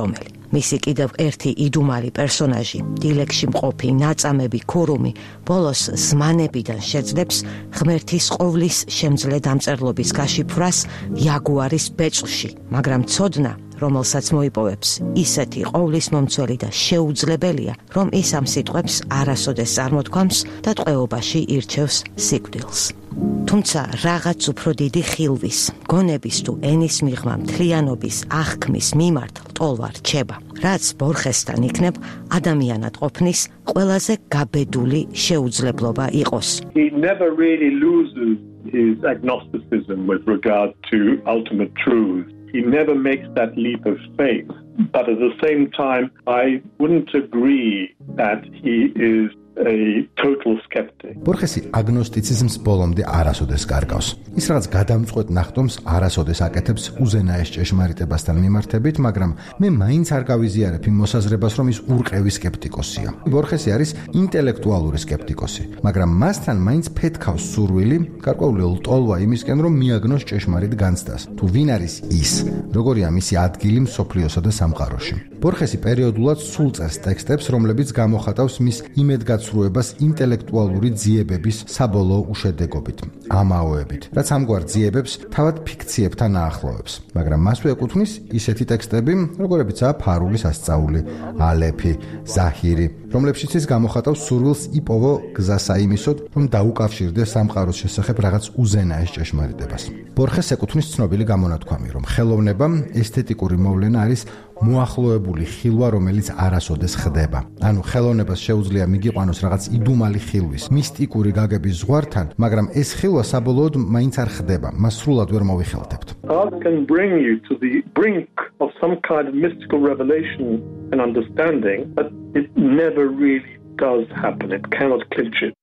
მისი კიდევ ერთი იდუმალი პერსონაჟი, დილეგში მყოფი ნაწამები ქურუმი, ბოლოს ზმანებიდან შეძლებს ღმერთის ყოვლის შემძლე დამწერლობის გაშიფვრას იაგუარის ბეწვში, მაგრამ ცოდნა, რომელსაც მოიპოვებს ისეთი ყოვლის მომცველი და შეუძლებელია, რომ ის ამ სიტყვებს არასოდეს წარმოთქვამს და ტყვეობაში ირჩევს სიკვდილს. თუმცა რაღაც უფრო დიდი ხილვის, გონების თუ ენის მიღმა მთლიანობის აღქმის მიმართ ლტოლვა რჩება, რაც ბორხესთან იქნებ ადამიანად ყოფნის ყველაზე გაბედული შეუძლებლობა იყოს. He never really loses his agnosticism with regard to ultimate truth. He never makes that leap of faith. But at the same time, I wouldn't agree that he is a total skeptic. ბორხესი აგნოსტიციზმს ბოლომდე არასოდეს კარგავს. ის რაღაც გადამწყვეტ ნახტომს არასოდეს აკეთებს უზენაეს ჭეშმარიტებასთან მიმართებით, მაგრამ მე მაინც არ გავიზიარებ იმ მოსაზრებას, რომ ის ურყევი სკეპტიკოსია. ბორხესი არის ინტელექტუალური სკეპტიკოსი, მაგრამ მასთან მაინც ფეთქავს სურვილი, გარკვეული ლტოლვა იმისკენ, რომ მიაგნოს ჭეშმარიტ განცდას. თუ ვინ არის ის, როგორია მისი ადგილი მსოფლიოსა და სამყაროში. ბორხესი პერიოდულად სულ წერს ტექსტებს, რომლებიც გამოხატავს მის იმედგაცრუებას ინტელექტუალური ძიებების საბოლოო უშედეგობით, ამაოებით, რაც ამგვარ ძიებებს თავად ფიქციებთან აახლოვებს. მაგრამ მასვე ეკუთვნის ისეთი ტექსტები, როგორებიცაა ფარულის ასწაული, ალეფი, ზაჰირი, რომლებშიც ის გამოხატავს სურვილს იპოვო გზა საიმისოდ, რომ დაუკავშირდეს სამყაროს შესახებ რაღაც უზენაეს ჭეშმარიტებას. ბორხეს ეკუთვნის ცნობილი გამონათქვამი, რომ ხელოვნება ესთეტიკური მოვლენა არის მოახლოებული ხილვა, რომელიც არასოდეს ხდება. ანუ ხელოვნებას შეუძლია მიგიყვანოს რაღაც იდუმალი ხილვის, მისტიკური გაგების ზღვართან, მაგრამ ეს ხილვა საბოლოოდ მაინც არ ხდება, მას სრულად ვერ მოვიხელთებთ. Art can bring you to the brink of some kind of mystical revelation and understanding, but it never really does happen. It cannot clinch it.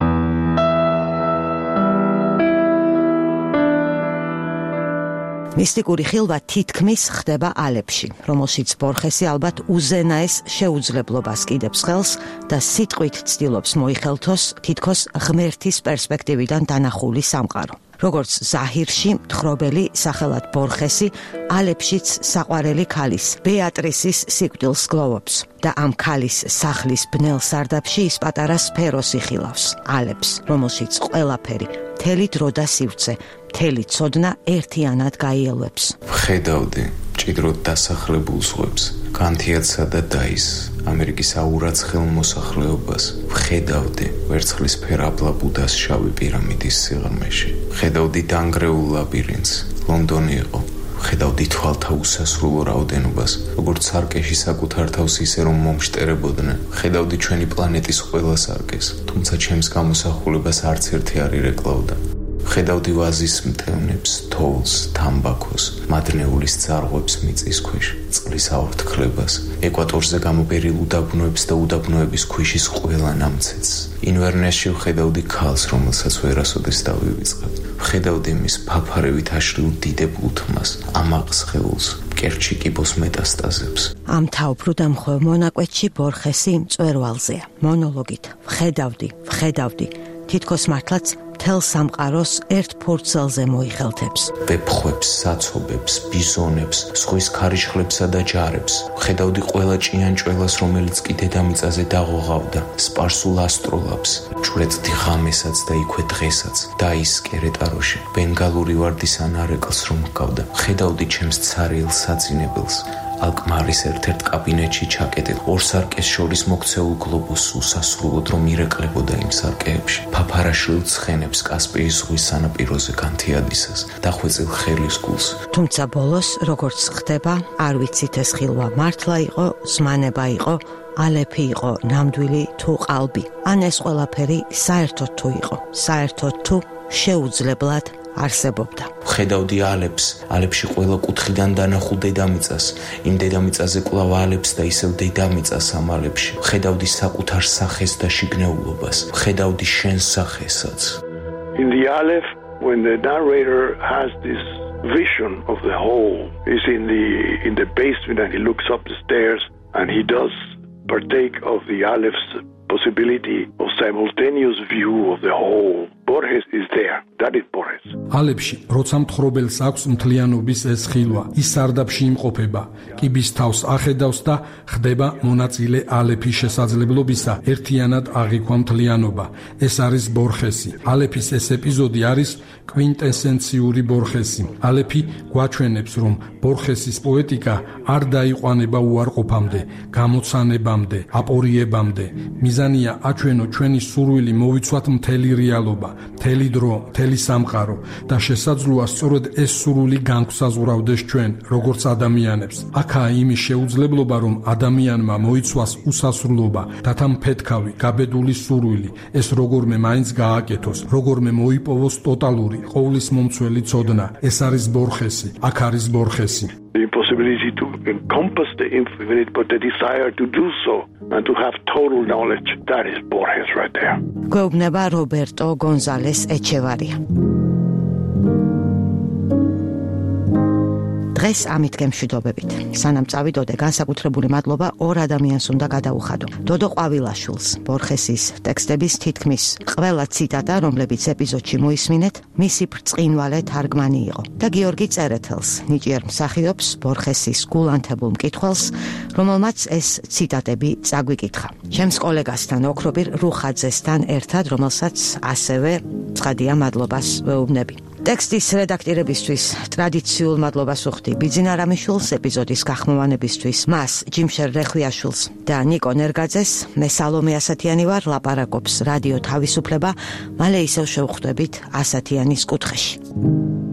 მისტიკური ხილვა თითქმის ხდება ალეფში, რომელშიც ბორხესი ალბათ უზენაეს შეუძლებლობას კიდებს ხელს და სიტყვით ცდილობს მოიხელთოს თითქოს ღმერთის პერსპექტივიდან დანახული სამყარო. როგორც ზაჰირში მთხრობელი სახელად ბორხესი ალეფშიც საყვარელი ქალის ბეატრისის სიკვდილს გლოვობს და ამ ქალის სახლის ბნელ სარდაფში ის პატარა სფეროს იხილავს, ალეფს, რომელშიც ყველაფერი, მთელი დრო და სივრცე, მთელი ცოდნა ერთიანად გაიელვებს. ვხედავდი ჭიდროდ დასახლებულ ზღვებს, განთიადსა და დაის, ამერიკის აურაც ხელმოსახლეობას. ვხედავდი ვერცხლის ფერაბლა ბუდას შავი პირამიდის სიღრმეში. ვხედავდი დანგრეულ ლაბირინთს, ლონდონი იყო. ვხედავდი თვალთა უსასრულო რაოდენობას, როგორც სარკეში საკუთარ თავს ისე რომ მომშტერებოდნენ. ვხედავდი ჩვენი პლანეტის ყველა სარკეს, თუმცა ჩემს გამოსახულებას არც ერთი არ ირეკლავდა. ვხედავდი ვაზის მტევნებს, თოვლს, თამბაქოს, მადნეულის ძარღვებს მიწის ქვეშ, წყლის აორთქლებას, ეკვატორზე გამოპერილ უდაბნოებს და უდაბნოების ქვიშის ყველა ნამცეცს. ინვერნესში ვხედავდი ქალს, რომელსაც ვერასოდეს დავივიწყებ. ვხედავდი მის ფაფარევით აშლილ დიდებულ თმას, ამაყ სხეულს, მკერდში კიბოს მეტასტაზებს. ამ თავბრუდამხვევ მონაკვეთში ბორხესი მწვერვალზეა, მონოლოგით. ვხედავდი, ვხედავდი, თითქოს მართლაც მთელ სამყაროს ერთ ფურცელზე მოიხელთებს. ვეფხვებს, საცობებს, ბიზონებს, ზღვის ქარიშხლებსა და ჯარებს. ვხედავდი ყველა ჭიანჭველას, რომელიც კი დედამიწაზე დაღოღავდა, სპარსულ ასტროლაბს, ჭვრეტდი ღამესაც და იქვე დღესაც, და ის კერეტაროში, ბენგალური ვარდის ანარეკლს რომ ჰგავდა. ვხედავდი ჩემს ცარიელ საძინებელს, ალკმარის ერთ-ერთ კაბინეტში ჩაკეტილ ორ სარკეს შორის მოქცეულ გლობუსს უსასრულოდ რომ ირეკლებოდა იმ სარკეებში, ფაფარაშვილ ცხენებს კასპიის ზღვის სანაპიროზე განთიადისას, დახვეწილ ხელის გულს. თუმცა ბოლოს, როგორც ხდება, არ ვიცით ეს ხილვა მართლა იყო, ზმანება იყო, ალეფი იყო, ნამდვილი თუ ყალბი. ან ეს ყველაფერი საერთოდ თუ იყო, საერთოდ თუ შეუძლებლად არსებობდა. ვხედავდი ალეფს, ალეფში ყველა კუთხიდან დანახულ დედამიწას, იმ დედამიწაზე კვლავ ალეფს და ისევ დედამიწას ამ ალეფში. ვხედავდი საკუთარ სახეს და შიგნეულობას, ვხედავდი შენ სახესაც. In the Aleph, when the narrator has this vision of the whole, he's in the in the basement and he looks up the stairs and he does partake of the Aleph's possibility of simultaneous view of the whole. Borges is there. That is Borges. ალეფში, როცა მთხრობელს აქვს მთლიანობის ეს ხილვა, ის სარდაფში იმყოფება, კიბის თავს ახედავს და ხდება მონაწილე ალეფის შესაძლებლობისა ერთიანად აღიქვა მთლიანობა. ეს არის ბორხესი. ალეფის ეს ეპიზოდი არის კვინტესენციური ბორხესი. ალეფი გვაჩვენებს, რომ ბორხესის პოეტიკა არ დაიყვანება უარყოფამდე, გამოცანებამდე, აპორიებამდე. მიზანია აჩვენო ჩვენი სურვილი მოვიცვათ მთელი რეალობა, მთელი დრო, მთელი სამყარო და შესაძლოა სწორედ ეს სურვილი განგვსაზღვრავდეს ჩვენ, როგორც ადამიანებს. აქაა იმის შეუძლებლობა, რომ ადამიანმა მოიცვას უსასრულობა, დათა მფეთქავი, გაბედული სურვილი, ეს როგორმე მაინც გააკეთოს, როგორმე მოიპოვოს ტოტალური, ყოვლის მომცველი ცოდნა. ეს არის ბორხესი, აქ არის ბორხესი. The impossibility to encompass the infinite, but the desire to do so and to have total knowledge. That is Borges right there. გვეუბნება რობერტო გონზალეს ეჩევარია. დღეს ამით გემშვიდობებით. სანამ წავიდოდე, განსაკუთრებული მადლობა ორ ადამიანს უნდა გადაუხადო. დოდო ყვავილაშვილს, ბორხესის ტექსტების თითქმის ყველა ციტატა, რომლებიც ეპიზოდში მოისმინეთ, მისი ბრწყინვალე თარგმანი იყო. და გიორგი წერეთელს, ნიჭიერ მსახიობს, ბორხესის გულანთებულ მკითხველს, რომელმაც ეს ციტატები წაგვიკითხა. ჩემს კოლეგასთან ოქრობირ რუხაძესთან ერთად, რომელსაც ასევე ცხადია მადლობას ვეუბნები. ტექსტის რედაქტირებისთვის ტრადიციულ მადლობას ვუხდი ბიძინა რამიშვილს, ეპიზოდის გახმოვანებისთვის მას ჯიმშერ რეხვიაშვილს და ნიკო ნერგაძეს. მე სალომე ასათიანი ვარ, ლაპარაკობს რადიო თავისუფლება. მალე ისევ შევხვდებით ასათიანის კუთხეში.